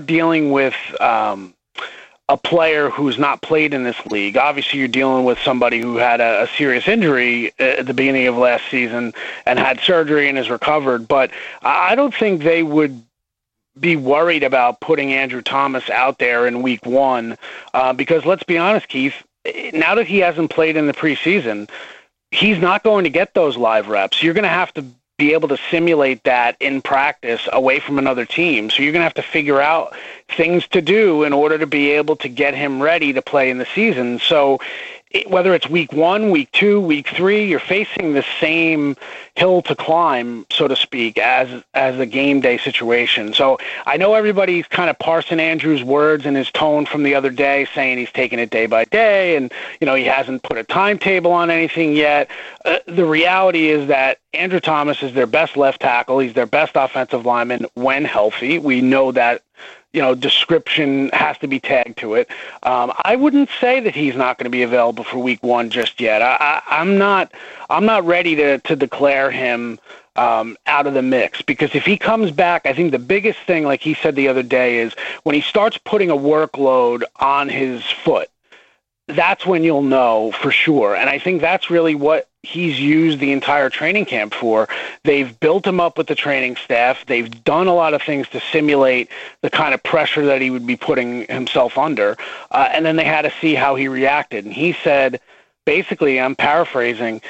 a player who's not played in this league. Obviously, you're dealing with somebody who had a serious injury at the beginning of last season and had surgery and is recovered. But I don't think they would be worried about putting Andrew Thomas out there in week one because let's be honest, Keith, now that he hasn't played in the preseason, he's not going to get those live reps. You're going to have to be able to simulate that in practice away from another team. So you're going to have to figure out things to do in order to be able to get him ready to play in the season. So whether it's week 1, week 2, week 3, you're facing the same hill to climb, so to speak, as a game day situation. So I know everybody's kind of parsing Andrew's words and his tone from the other day, saying he's taking it day by day and, he hasn't put a timetable on anything yet. The reality is that Andrew Thomas is their best left tackle. He's their best offensive lineman when healthy. We know that description has to be tagged to it. I wouldn't say that he's not going to be available for week one just yet. I'm not ready to declare him out of the mix, because if he comes back, I think the biggest thing, like he said the other day, is when he starts putting a workload on his foot, that's when you'll know for sure. And I think that's really what he's used the entire training camp for. They've built him up with the training staff. They've done a lot of things to simulate the kind of pressure that he would be putting himself under. And then they had to see how he reacted. And he said, basically, I'm paraphrasing,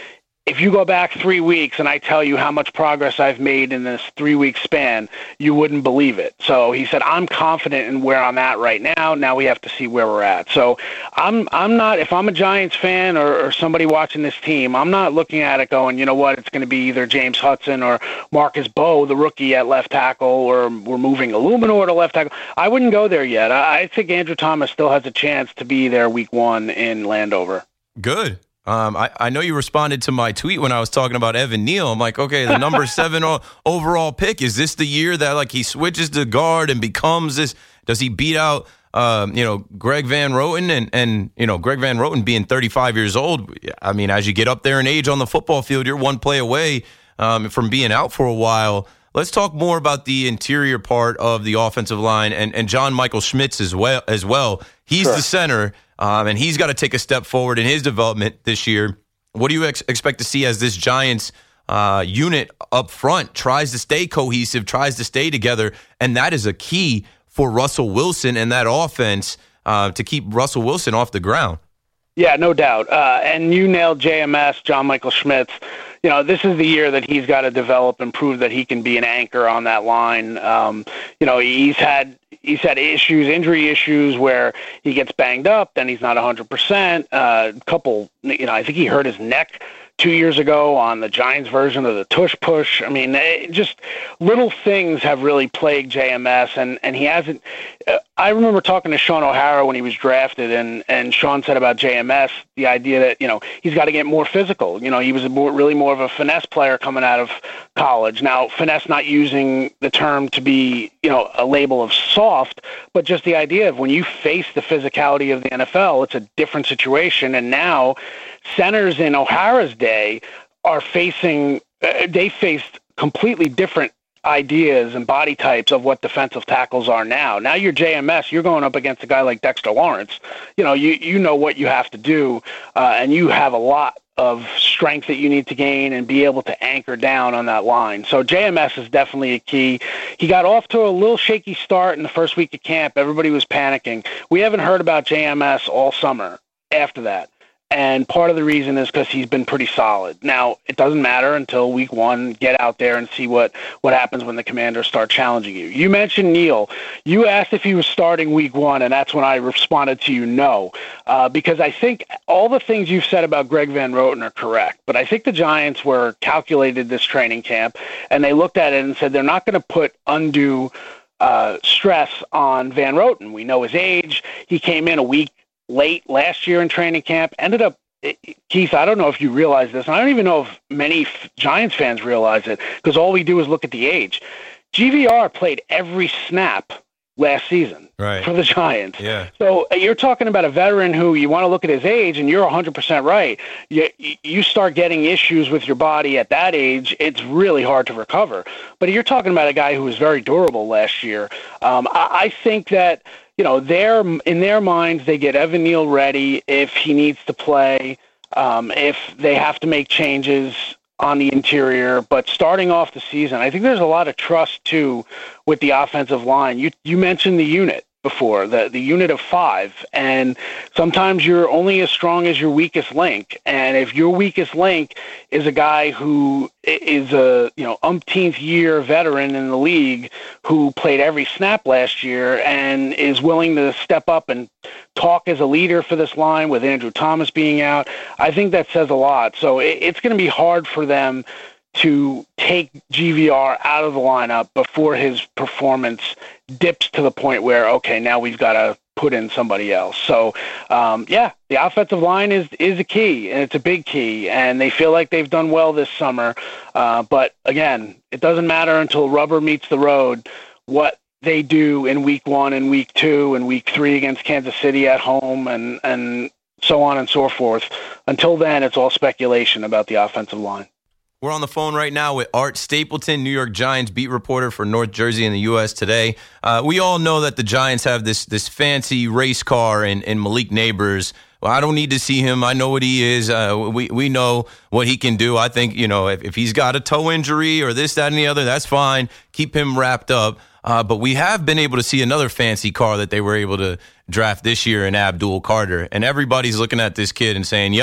if you go back 3 weeks and I tell you how much progress I've made in this 3-week span, you wouldn't believe it. So he said, I'm confident in where I'm at right now. Now we have to see where we're at. So I'm not, if I'm a Giants fan or somebody watching this team, I'm not looking at it going, you know what, it's going to be either James Hudson or Marcus Bowe, the rookie at left tackle, or we're moving Illuminor to left tackle. I wouldn't go there yet. I think Andrew Thomas still has a chance to be there week 1 in Landover. Good. I know you responded to my tweet when I was talking about Evan Neal. I'm like, okay, the number 7 overall pick, is this the year that like he switches to guard and becomes this? Does he beat out Greg Van Roten and Greg Van Roten being 35 years old? I mean, as you get up there in age on the football field, you're one play away from being out for a while. Let's talk more about the interior part of the offensive line and John Michael Schmitz as well. He's the center. And he's got to take a step forward in his development this year. What do you expect to see as this Giants unit up front tries to stay cohesive, tries to stay together? And that is a key for Russell Wilson and that offense to keep Russell Wilson off the ground. Yeah, no doubt. And you nailed JMS, John Michael Schmitz. This is the year that he's got to develop and prove that he can be an anchor on that line. He's had injury issues where he gets banged up, then he's not 100%. I think he hurt his neck 2 years ago on the Giants version of the tush push. I mean, just little things have really plagued JMS, and he hasn't. I remember talking to Sean O'Hara when he was drafted, and Sean said about JMS the idea that he's got to get more physical. He was really more of a finesse player coming out of college. Now, finesse not using the term to be a label of soft, but just the idea of when you face the physicality of the NFL, it's a different situation, and now centers in O'Hara's day are facing they faced completely different ideas and body types of what defensive tackles are now. Now you're JMS, you're going up against a guy like Dexter Lawrence. You know what you have to do, and you have a lot of strength that you need to gain and be able to anchor down on that line. So JMS is definitely a key. He got off to a little shaky start in the first week of camp. Everybody was panicking. We haven't heard about JMS all summer after that. And part of the reason is because he's been pretty solid. Now, it doesn't matter until week 1. Get out there and see what happens when the Commanders start challenging you. You mentioned Neal. You asked if he was starting week 1, and that's when I responded to you no. Because I think all the things you've said about Greg Van Roten are correct. But I think the Giants were calculated this training camp, and they looked at it and said they're not going to put undue stress on Van Roten. We know his age. He came in a week late last year in training camp, ended up, Keith, I don't know if you realize this, and I don't even know if many Giants fans realize it, because all we do is look at the age. GVR played every snap last season for the Giants. Yeah. So you're talking about a veteran who you want to look at his age, and you're 100% right. You start getting issues with your body at that age, it's really hard to recover. But you're talking about a guy who was very durable last year. I think that in their minds, they get Evan Neal ready if he needs to play, if they have to make changes on the interior. But starting off the season, I think there's a lot of trust, too, with the offensive line. You mentioned the unit before, the unit of 5, and sometimes you're only as strong as your weakest link. And if your weakest link is a guy who is a umpteenth year veteran in the league who played every snap last year and is willing to step up and talk as a leader for this line with Andrew Thomas being out, I think that says a lot. So it's going to be hard for them to take GVR out of the lineup before his performance dips to the point where, okay, now we've got to put in somebody else. So, the offensive line is a key, and it's a big key, and they feel like they've done well this summer. But, again, it doesn't matter until rubber meets the road what they do in week 1 and week 2 and week 3 against Kansas City at home and so on and so forth. Until then, it's all speculation about the offensive line. We're on the phone right now with Art Stapleton, New York Giants beat reporter for North Jersey and the U.S. Today. We all know that the Giants have this fancy race car in Malik Neighbors. Well, I don't need to see him. I know what he is. We know what he can do. I think, if he's got a toe injury or this, that, and the other, that's fine. Keep him wrapped up. But we have been able to see another fancy car that they were able to draft this year in Abdul Carter. And everybody's looking at this kid and saying, yep,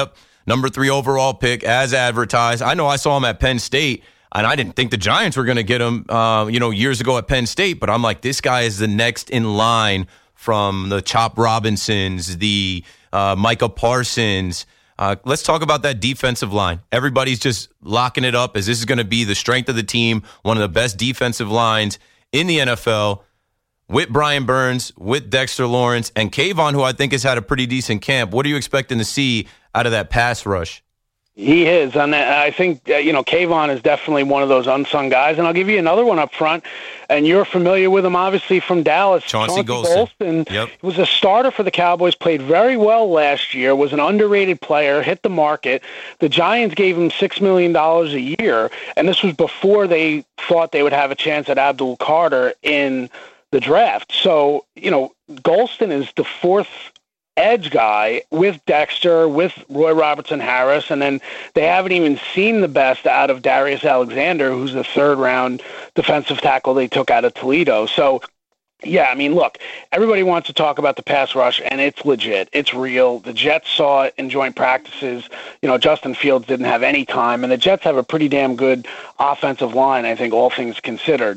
number 3 overall pick as advertised. I know I saw him at Penn State, and I didn't think the Giants were going to get him, years ago at Penn State. But I'm like, this guy is the next in line from the Chop Robinsons, the Micah Parsons. Let's talk about that defensive line. Everybody's just locking it up as this is going to be the strength of the team, one of the best defensive lines in the NFL, with Brian Burns, with Dexter Lawrence, and Kayvon, who I think has had a pretty decent camp. What are you expecting to see out of that pass rush? He is, and I think Kayvon is definitely one of those unsung guys. And I'll give you another one up front, and you're familiar with him, obviously, from Dallas. Chauncey Golston. Yep. Was a starter for the Cowboys, played very well last year, was an underrated player, hit the market. The Giants gave him $6 million a year, and this was before they thought they would have a chance at Abdul Carter in the draft. So, Golston is the fourth edge guy with Dexter, with Roy Robertson Harris, and then they haven't even seen the best out of Darius Alexander, who's the 3rd-round defensive tackle they took out of Toledo. So, yeah, look, everybody wants to talk about the pass rush, and it's legit. It's real. The Jets saw it in joint practices. Justin Fields didn't have any time, and the Jets have a pretty damn good offensive line, I think, all things considered.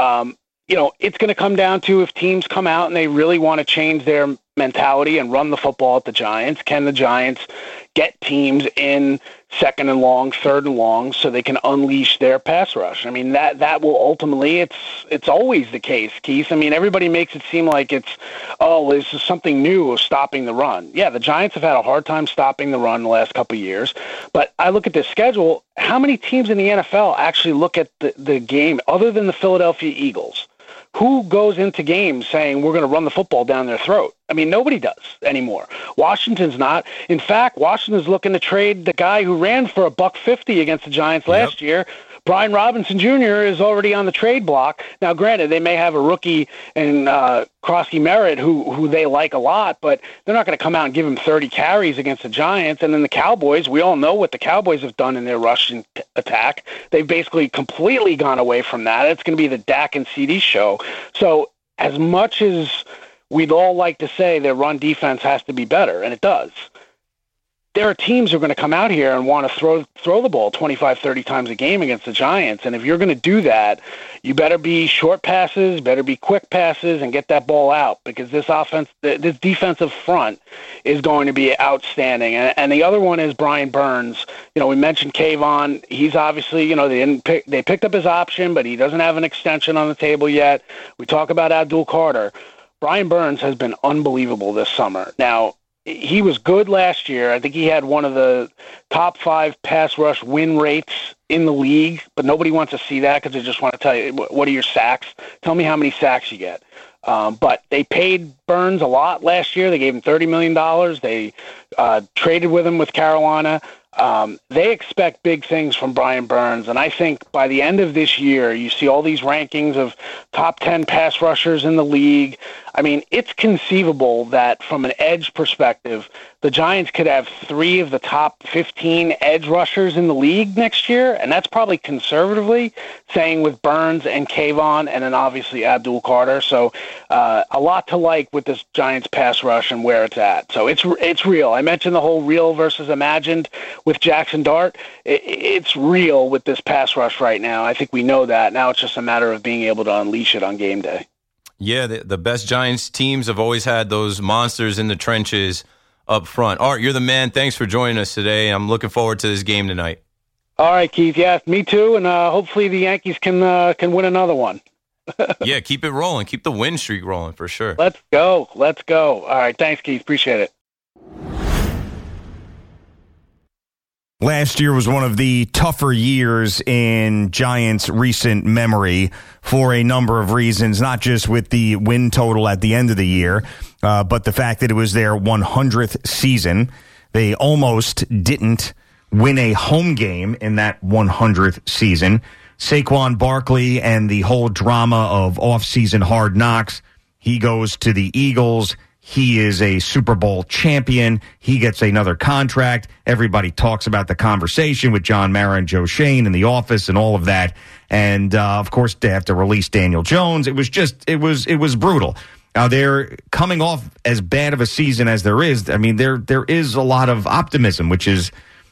It's going to come down to if teams come out and they really want to change their mentality and run the football at the Giants. Can the Giants get teams in 2nd and long, 3rd and long, so they can unleash their pass rush? That will ultimately, it's always the case, Keith. Everybody makes it seem like this is something new of stopping the run. Yeah, the Giants have had a hard time stopping the run the last couple of years, but I look at the schedule. How many teams in the NFL actually look at the game other than the Philadelphia Eagles? Who goes into games saying we're going to run the football down their throat? Nobody does anymore. Washington's not. In fact, Washington's looking to trade the guy who ran for $150 against the Giants last year. Brian Robinson Jr. is already on the trade block. Now, granted, they may have a rookie in Krosky Merritt who they like a lot, but they're not going to come out and give him 30 carries against the Giants. And then the Cowboys, we all know what the Cowboys have done in their rushing attack. They've basically completely gone away from that. It's going to be the Dak and CD show. So as much as we'd all like to say their run defense has to be better, and it does, there are teams who are going to come out here and want to throw the ball 25, 30 times a game against the Giants. And if you're going to do that, you better be short passes, better be quick passes, and get that ball out, because this defensive front is going to be outstanding. And the other one is Brian Burns. We mentioned Kayvon. He's obviously, they picked up his option, but he doesn't have an extension on the table yet. We talk about Abdul Carter. Brian Burns has been unbelievable this summer. Now, he was good last year. I think he had one of the top 5 pass rush win rates in the league, but nobody wants to see that because they just want to tell you, what are your sacks? Tell me how many sacks you get. But they paid Burns a lot last year. They gave him $30 million. They traded with him with Carolina. They expect big things from Brian Burns, and I think by the end of this year, you see all these rankings of top 10 pass rushers in the league. It's conceivable that from an edge perspective, the Giants could have 3 of the top 15 edge rushers in the league next year, and that's probably conservatively saying with Burns and Kayvon and then obviously Abdul Carter. So a lot to like with this Giants pass rush and where it's at. So it's real. I mentioned the whole real versus imagined with Jackson Dart. It's real with this pass rush right now. I think we know that. Now it's just a matter of being able to unleash it on game day. Yeah, the best Giants teams have always had those monsters in the trenches up front. Art, you're the man. Thanks for joining us today. I'm looking forward to this game tonight. All right, Keith. Yeah, me too. And hopefully the Yankees can win another one. Yeah, keep it rolling. Keep the win streak rolling for sure. Let's go. All right, thanks, Keith. Appreciate it. Last year was one of the tougher years in Giants' recent memory for a number of reasons, not just with the win total at the end of the year, but the fact that it was their 100th season. They almost didn't win a home game in that 100th season. Saquon Barkley and the whole drama of off-season hard knocks. He goes to the Eagles. He is a Super Bowl champion. He gets another contract. Everybody talks about the conversation with John Mara and Joe Shane in the office and all of that. And, of course, they have to release Daniel Jones. It was brutal. Now, they're coming off as bad of a season as there is. There is a lot of optimism, which is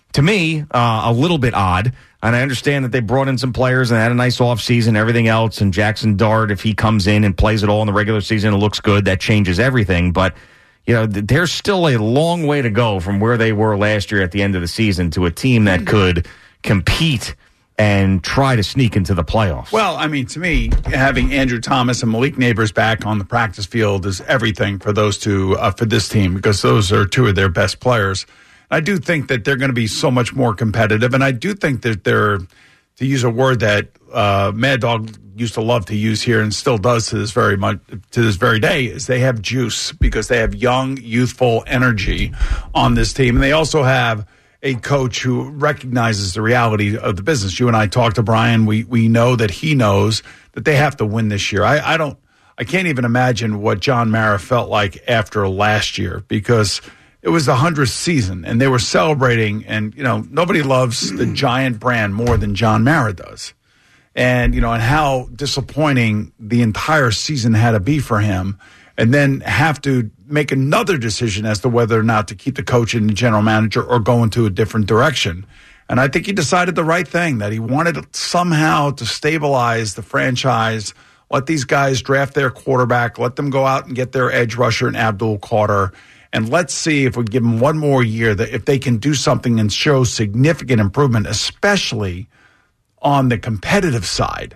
to me, a little bit odd. And I understand that they brought in some players and had a nice offseason, everything else. And Jackson Dart, if he comes in and plays it all in the regular season and looks good, that changes everything. But, there's still a long way to go from where they were last year at the end of the season to a team that could compete and try to sneak into the playoffs. Well, I mean, to me, having Andrew Thomas and Malik Neighbors back on the practice field is everything for those two, for this team, because those are two of their best players. I do think that they're going to be so much more competitive, and I do think that they're, to use a word that Mad Dog used to love to use here and still does to this very day, is they have juice because they have young, youthful energy on this team, and they also have a coach who recognizes the reality of the business. You and I talked to Brian. We know that he knows that they have to win this year. I can't even imagine what John Mara felt like after last year, because it was the 100th season and they were celebrating, and nobody loves the Giant brand more than John Mara does. And and how disappointing the entire season had to be for him, and then have to make another decision as to whether or not to keep the coach and the general manager or go into a different direction. And I think he decided the right thing, that he wanted somehow to stabilize the franchise, let these guys draft their quarterback, let them go out and get their edge rusher in Abdul Carter, and let's see if we give them one more year, that if they can do something and show significant improvement, especially on the competitive side.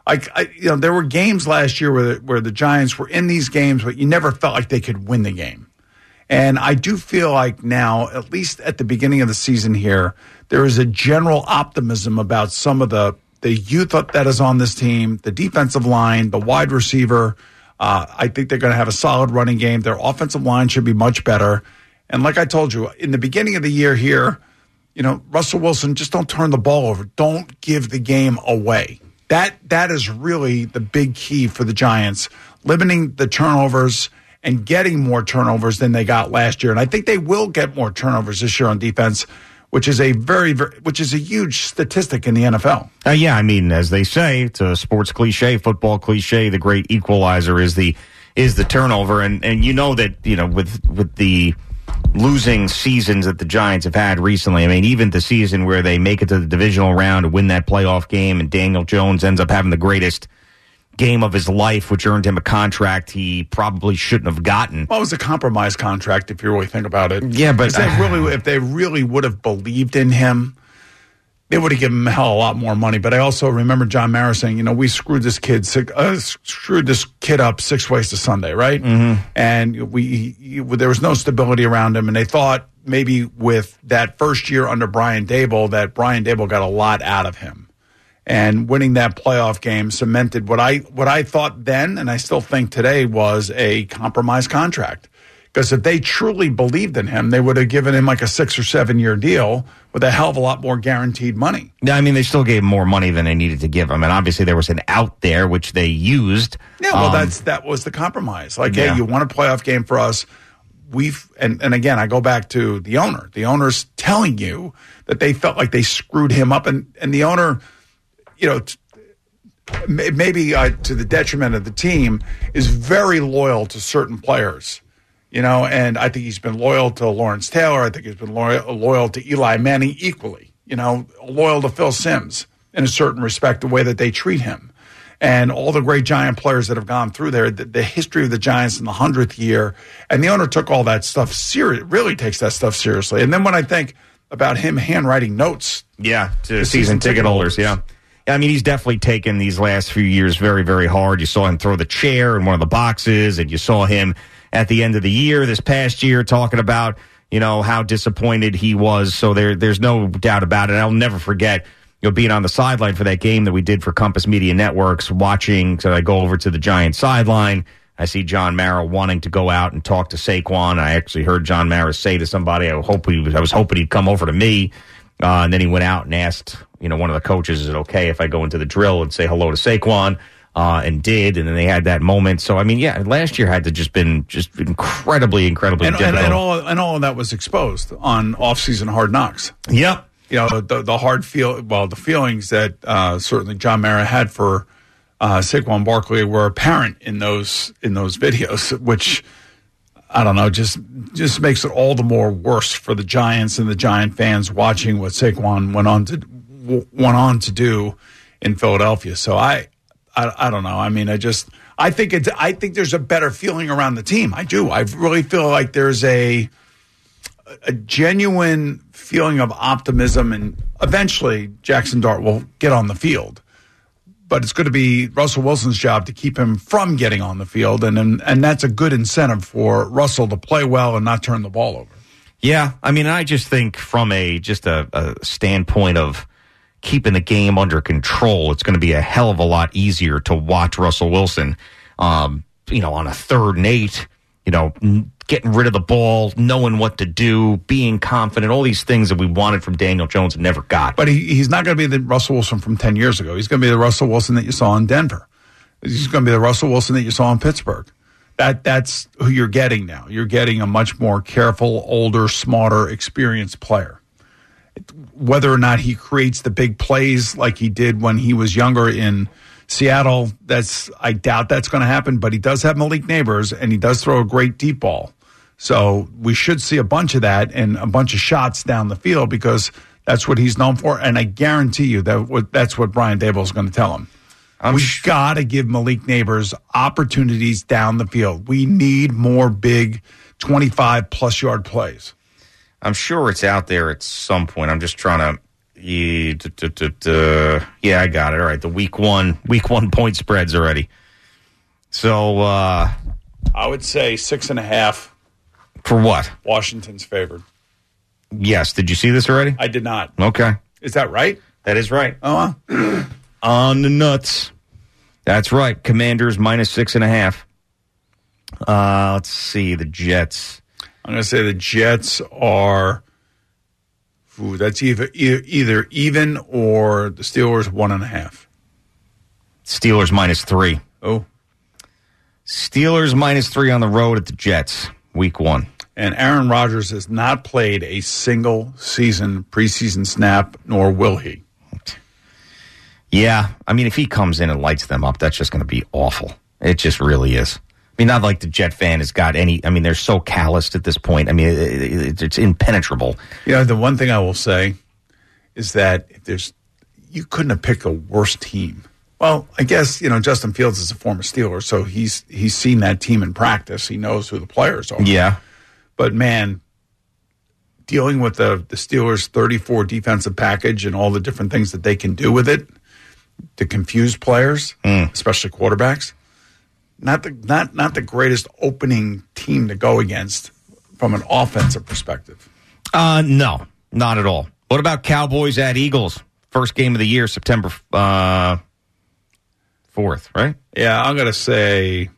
There were games last year where the Giants were in these games, but you never felt like they could win the game. And I do feel like now, at least at the beginning of the season here, there is a general optimism about some of the youth that is on this team, the defensive line, the wide receiver. I think they're going to have a solid running game. Their offensive line should be much better. And like I told you, in the beginning of the year here, Russell Wilson, just don't turn the ball over. Don't give the game away. That is really the big key for the Giants, limiting the turnovers and getting more turnovers than they got last year. And I think they will get more turnovers this year on defense, which is a huge statistic in the NFL. Yeah, I mean, as they say, it's a sports cliche, football cliche, the great equalizer is the turnover. And that, with the losing seasons that the Giants have had recently, I mean, even the season where they make it to the divisional round and win that playoff game, and Daniel Jones ends up having the greatest game of his life, which earned him a contract he probably shouldn't have gotten. Well, it was a compromise contract, if you really think about it. Yeah, but if they really would have believed in him, they would have given him a hell of a lot more money. But I also remember John Mara saying, we screwed this kid up 6 ways to Sunday, right? Mm-hmm. And there was no stability around him, and they thought maybe with that first year under Brian Daboll that Brian Daboll got a lot out of him. And winning that playoff game cemented what I thought then, and I still think today, was a compromise contract. Because if they truly believed in him, they would have given him like a 6 or 7 year deal with a hell of a lot more guaranteed money. Yeah, I mean, they still gave him more money than they needed to give him. And obviously there was an out there, which they used. Yeah, well, that was the compromise. Like, hey, you won a playoff game for us. And again, I go back to the owner. The owner's telling you that they felt like they screwed him up. And the owner, maybe to the detriment of the team, is very loyal to certain players. And I think he's been loyal to Lawrence Taylor. I think he's been loyal to Eli Manning equally, loyal to Phil Simms in a certain respect, the way that they treat him. And all the great Giant players that have gone through there, the history of the Giants in the 100th year. And the owner took all that stuff really takes that stuff seriously. And then when I think about him handwriting notes. Yeah, to season ticket holders, yeah. I mean, he's definitely taken these last few years very, very hard. You saw him throw the chair in one of the boxes, and you saw him at the end of the year, this past year, talking about, how disappointed he was. So there's no doubt about it. And I'll never forget, being on the sideline for that game that we did for Compass Media Networks, watching. So I go over to the Giants sideline. I see John Mara wanting to go out and talk to Saquon. I actually heard John Mara say to somebody, I was hoping he'd come over to me. And then he went out and asked, one of the coaches, is it okay if I go into the drill and say hello to Saquon? And did, and then they had that moment. So, I mean, yeah, last year had to been incredibly difficult. And all of that was exposed on off-season Hard Knocks. Yep. The feelings that certainly John Mara had for Saquon Barkley were apparent in those videos, which I don't know, just makes it all the more worse for the Giants and the Giant fans watching what Saquon went on to do in Philadelphia. So I don't know. I mean, I think there's a better feeling around the team. I do. I really feel like there's a genuine feeling of optimism, and eventually Jackson Dart will get on the field. But it's going to be Russell Wilson's job to keep him from getting on the field, and that's a good incentive for Russell to play well and not turn the ball over. Yeah, I mean, I just think from a standpoint of keeping the game under control, it's going to be a hell of a lot easier to watch Russell Wilson, on a 3rd and 8, getting rid of the ball, knowing what to do, being confident, all these things that we wanted from Daniel Jones and never got. But he's not going to be the Russell Wilson from 10 years ago. He's going to be the Russell Wilson that you saw in Denver. He's going to be the Russell Wilson that you saw in Pittsburgh. That's who you're getting now. You're getting a much more careful, older, smarter, experienced player. Whether or not he creates the big plays like he did when he was younger in Seattle, I doubt that's going to happen. But he does have Malik Neighbors, and he does throw a great deep ball. So we should see a bunch of that and a bunch of shots down the field because that's what he's known for. And I guarantee you that's what Brian Daboll is going to tell him. We've got to give Malik Neighbors opportunities down the field. We need more big 25-plus yard plays. I'm sure it's out there at some point. I'm just trying to... Yeah, I got it. All right, the week one point spreads already. So... I would say 6.5. For what? Washington's favored. Yes. Did you see this already? I did not. Okay. Is that right? That is right. Oh, on the nuts. That's right. Commanders minus 6.5. Let's see. The Jets. I'm going to say the Jets are... that's either even or the Steelers 1.5. Steelers minus 3. Oh. Steelers minus 3 on the road at the Jets. Week 1. And Aaron Rodgers has not played a single preseason snap, nor will he. Yeah. I mean, if he comes in and lights them up, that's just going to be awful. It just really is. I mean, not like the Jet fan has got any... I mean, they're so calloused at this point. I mean, it's impenetrable. The one thing I will say is that you couldn't have picked a worse team. Well, I guess, Justin Fields is a former Steeler, so he's seen that team in practice. He knows who the players are. Yeah. But, man, dealing with the Steelers' 34 defensive package and all the different things that they can do with it to confuse players, especially quarterbacks, not the greatest opening team to go against from an offensive perspective. No, not at all. What about Cowboys at Eagles? First game of the year, September 4th, right? Yeah, I'm going to say...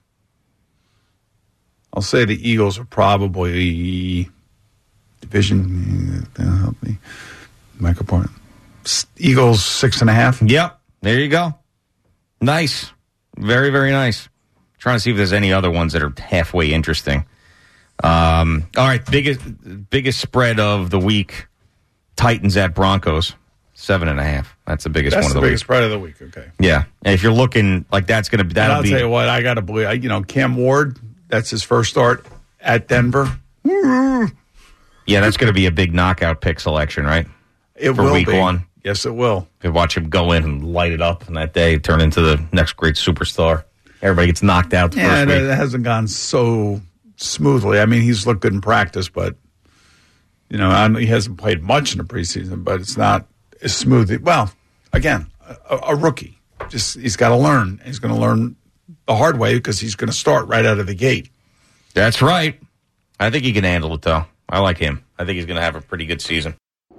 I'll say the Eagles are probably division. Help me, Michael Point. Eagles 6.5. Yep, there you go. Nice, very very nice. Trying to see if there's any other ones that are halfway interesting. All right, biggest spread of the week: Titans at Broncos, 7.5. That's the biggest one of the week. That's the biggest spread of the week. Okay. Yeah, and if you're looking like that's going to be, I'll tell you what, I got to believe. Cam Ward. That's his first start at Denver. Yeah, that's going to be a big knockout pick selection, right? It for will week be. 1. Yes, it will. You watch him go in and light it up, and that day turn into the next great superstar. Everybody gets knocked out the first week. It hasn't gone so smoothly. I mean, he's looked good in practice, but he hasn't played much in the preseason. But it's not as smooth. Well, again, a rookie. He's got to learn. He's going to learn the hard way because he's going to start right out of the gate. That's right. I think he can handle it, though. I like him. I think he's going to have a pretty good season.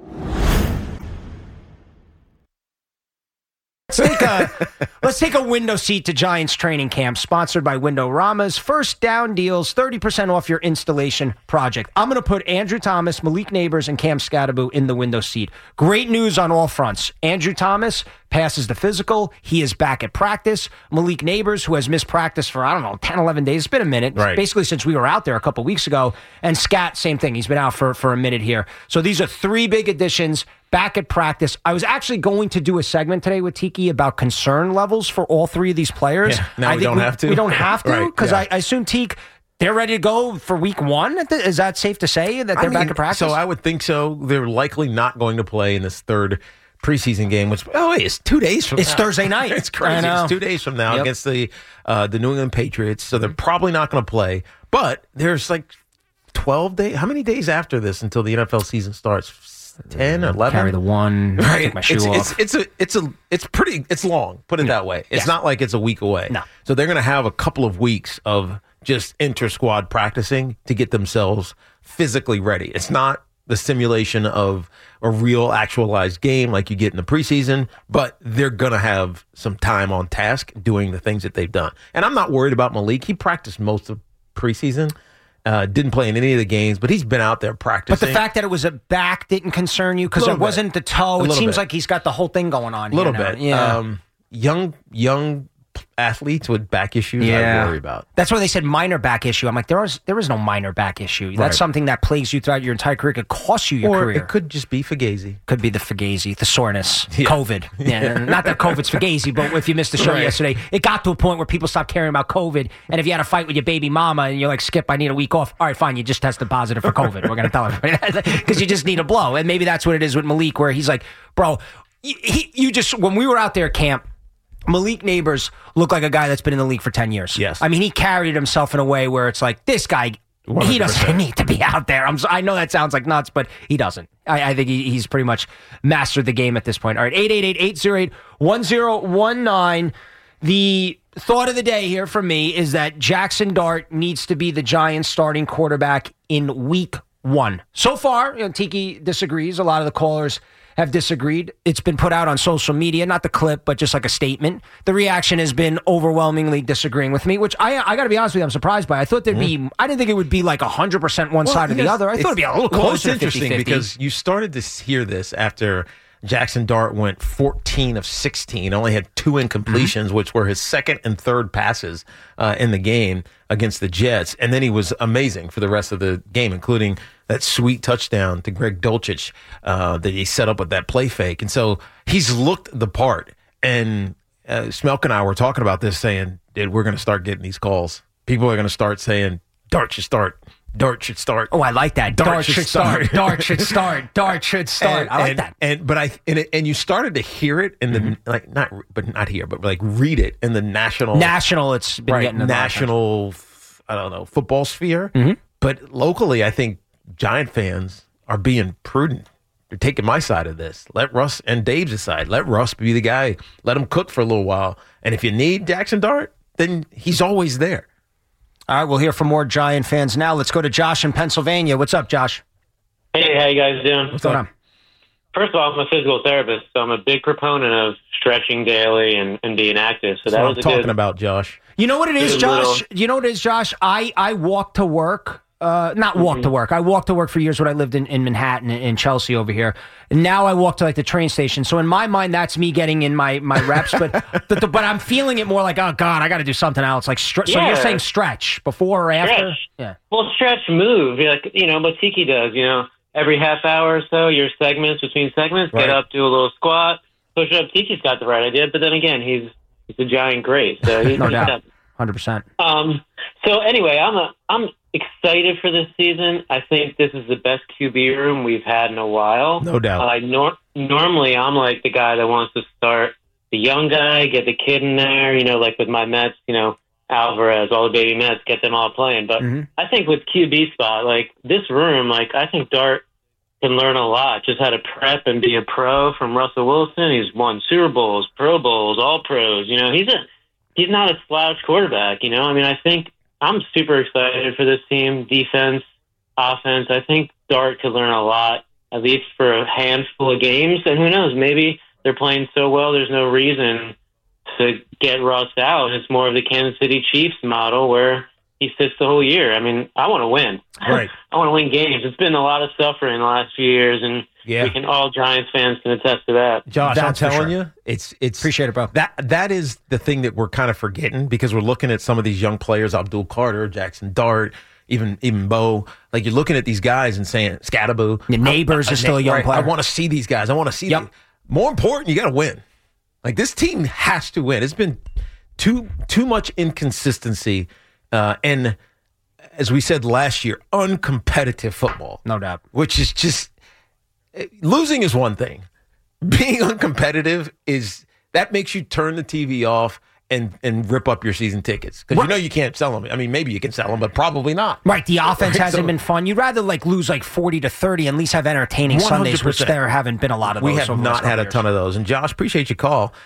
Let's take a window seat to Giants training camp, sponsored by Windowrama's First Down Deals, 30% off your installation project. I'm going to put Andrew Thomas, Malik Neighbors, and Cam Scatterbo in the window seat. Great news on all fronts. Andrew Thomas passes the physical. He is back at practice. Malik Neighbors, who has missed practice for, 10, 11 days. It's been a minute. Right. Basically since we were out there a couple weeks ago. And Scat, same thing. He's been out for a minute here. So these are 3 big additions. Back at practice. I was actually going to do a segment today with Tiki about concern levels for all 3 of these players. Yeah, now we don't have to. We don't have to Right, because yeah. I assume, Tiki, they're ready to go for week 1? Is that safe to say that they're back in practice? So I would think so. They're likely not going to play in this third preseason game, which it's 2 days from now. It's Thursday night. It's crazy. It's 2 days from now against the New England Patriots. So they're probably not going to play. But there's like 12 days. How many days after this until the NFL season starts? 10, 11? Carry the one. Right. Take my shoe off. It's long. Put it that way. It's not like it's a week away. No. So they're going to have a couple of weeks of just inter-squad practicing to get themselves physically ready. It's not the simulation of a real actualized game like you get in the preseason, but they're going to have some time on task doing the things that they've done. And I'm not worried about Malik. He practiced most of preseason. Didn't play in any of the games, but he's been out there practicing. But the fact that it was a back didn't concern you because it wasn't the toe. It seems like he's got the whole thing going on. A little bit. Yeah. Young athletes with back issues I worry about. That's why they said minor back issue. I'm like, there is no minor back issue. That's something that plagues you throughout your entire career. It could cost you your career. It could just be Fugazi. Could be the Fugazi, the soreness, COVID. Yeah, not that COVID's Fugazi, but if you missed the show yesterday, it got to a point where people stopped caring about COVID. And if you had a fight with your baby mama and you're like, Skip, I need a week off. All right, fine. You just tested positive for COVID. We're going to tell everybody that because you just need a blow. And maybe that's what it is with Malik, where he's like, bro, when we were out there at camp, Malik Neighbors looked like a guy that's been in the league for 10 years. Yes. I mean, he carried himself in a way where it's like, this guy, 100%. He doesn't need to be out there. I know that sounds like nuts, but he doesn't. I think he's pretty much mastered the game at this point. All right, 888-808-1019. The thought of the day here for me is that Jackson Dart needs to be the Giants starting quarterback in week 1. So far, Tiki disagrees. A lot of the callers have disagreed. It's been put out on social media, not the clip, but just like a statement. The reaction has been overwhelmingly disagreeing with me, which I got to be honest with you, I'm surprised by. I thought there'd be, I didn't think it would be like 100% one side or the other. I thought it'd be a little closer to 50-50. It's interesting because you started to hear this after Jackson Dart went 14 of 16, only had 2 incompletions, which were his second and third passes in the game against the Jets. And then he was amazing for the rest of the game, including that sweet touchdown to Greg Dulcich that he set up with that play fake. And so he's looked the part. And Smelk and I were talking about this, saying, dude, we're going to start getting these calls. People are going to start saying, Dart should start. Dart should start. Oh, I like that. Dart should start. Dart should start. Dart should start. I like that. And you started to hear it in the not here, but like read it in the national. It's been getting the national. I don't know, football sphere. Mm-hmm. But locally, I think Giant fans are being prudent. They're taking my side of this. Let Russ and Dave's side. Let Russ be the guy. Let him cook for a little while. And if you need Jackson Dart, then he's always there. All right, we'll hear from more Giant fans now. Let's go to Josh in Pennsylvania. What's up, Josh? Hey, how you guys doing? What's going on? First of all, I'm a physical therapist, so I'm a big proponent of stretching daily and being active. So that was what I'm talking about, Josh. You know what it is, Josh? You know what it is, Josh? I walk to work. Not walk to work. I walked to work for years when I lived in Manhattan, in Chelsea over here. And now I walk to like the train station. So in my mind, that's me getting in my reps. But but I'm feeling it more like, oh God, I got to do something else. Like so you're saying stretch before or after? Stretch. Yeah. Well, stretch, move. Like what Tiki does. Every half hour or so, your segments between segments, get up, do a little squat, push up. Tiki's got the right idea. But then again, he's a giant great. So he's no doubt, 100%. So anyway, I'm excited for this season. I think this is the best QB room we've had in a while. No doubt. Normally, I'm like the guy that wants to start the young guy, get the kid in there, like with my Mets, Alvarez, all the baby Mets, get them all playing. But I think with QB spot, like this room, like I think Dart can learn a lot, just how to prep and be a pro from Russell Wilson. He's won Super Bowls, Pro Bowls, All Pros. He's not a slouch quarterback. I think I'm super excited for this team, defense, offense. I think Dart could learn a lot, at least for a handful of games. And who knows, maybe they're playing so well there's no reason to get Russ out. It's more of the Kansas City Chiefs model where he sits the whole year. I want to win. Right. I want to win games. It's been a lot of suffering the last few years, and all Giants fans can attest to that. Josh, I'm telling you, it's appreciate it, bro. That is the thing that we're kind of forgetting because we're looking at some of these young players, Abdul Carter, Jackson Dart, even Bo. Like you're looking at these guys and saying, Scattaboo. Your Neighbors is still a young player. I want to see these guys. I want to see them. More important, you got to win. Like this team has to win. It's been too much inconsistency, and as we said last year, uncompetitive football. No doubt. Which is just losing is one thing. Being uncompetitive that makes you turn the TV off and rip up your season tickets because you know you can't sell them. I mean, maybe you can sell them, but probably not. Right. The offense hasn't been fun. You'd rather lose 40-30 and at least have entertaining 100%. Sundays, which there haven't been a lot of those. We have not had a ton of those. And Josh, appreciate your call.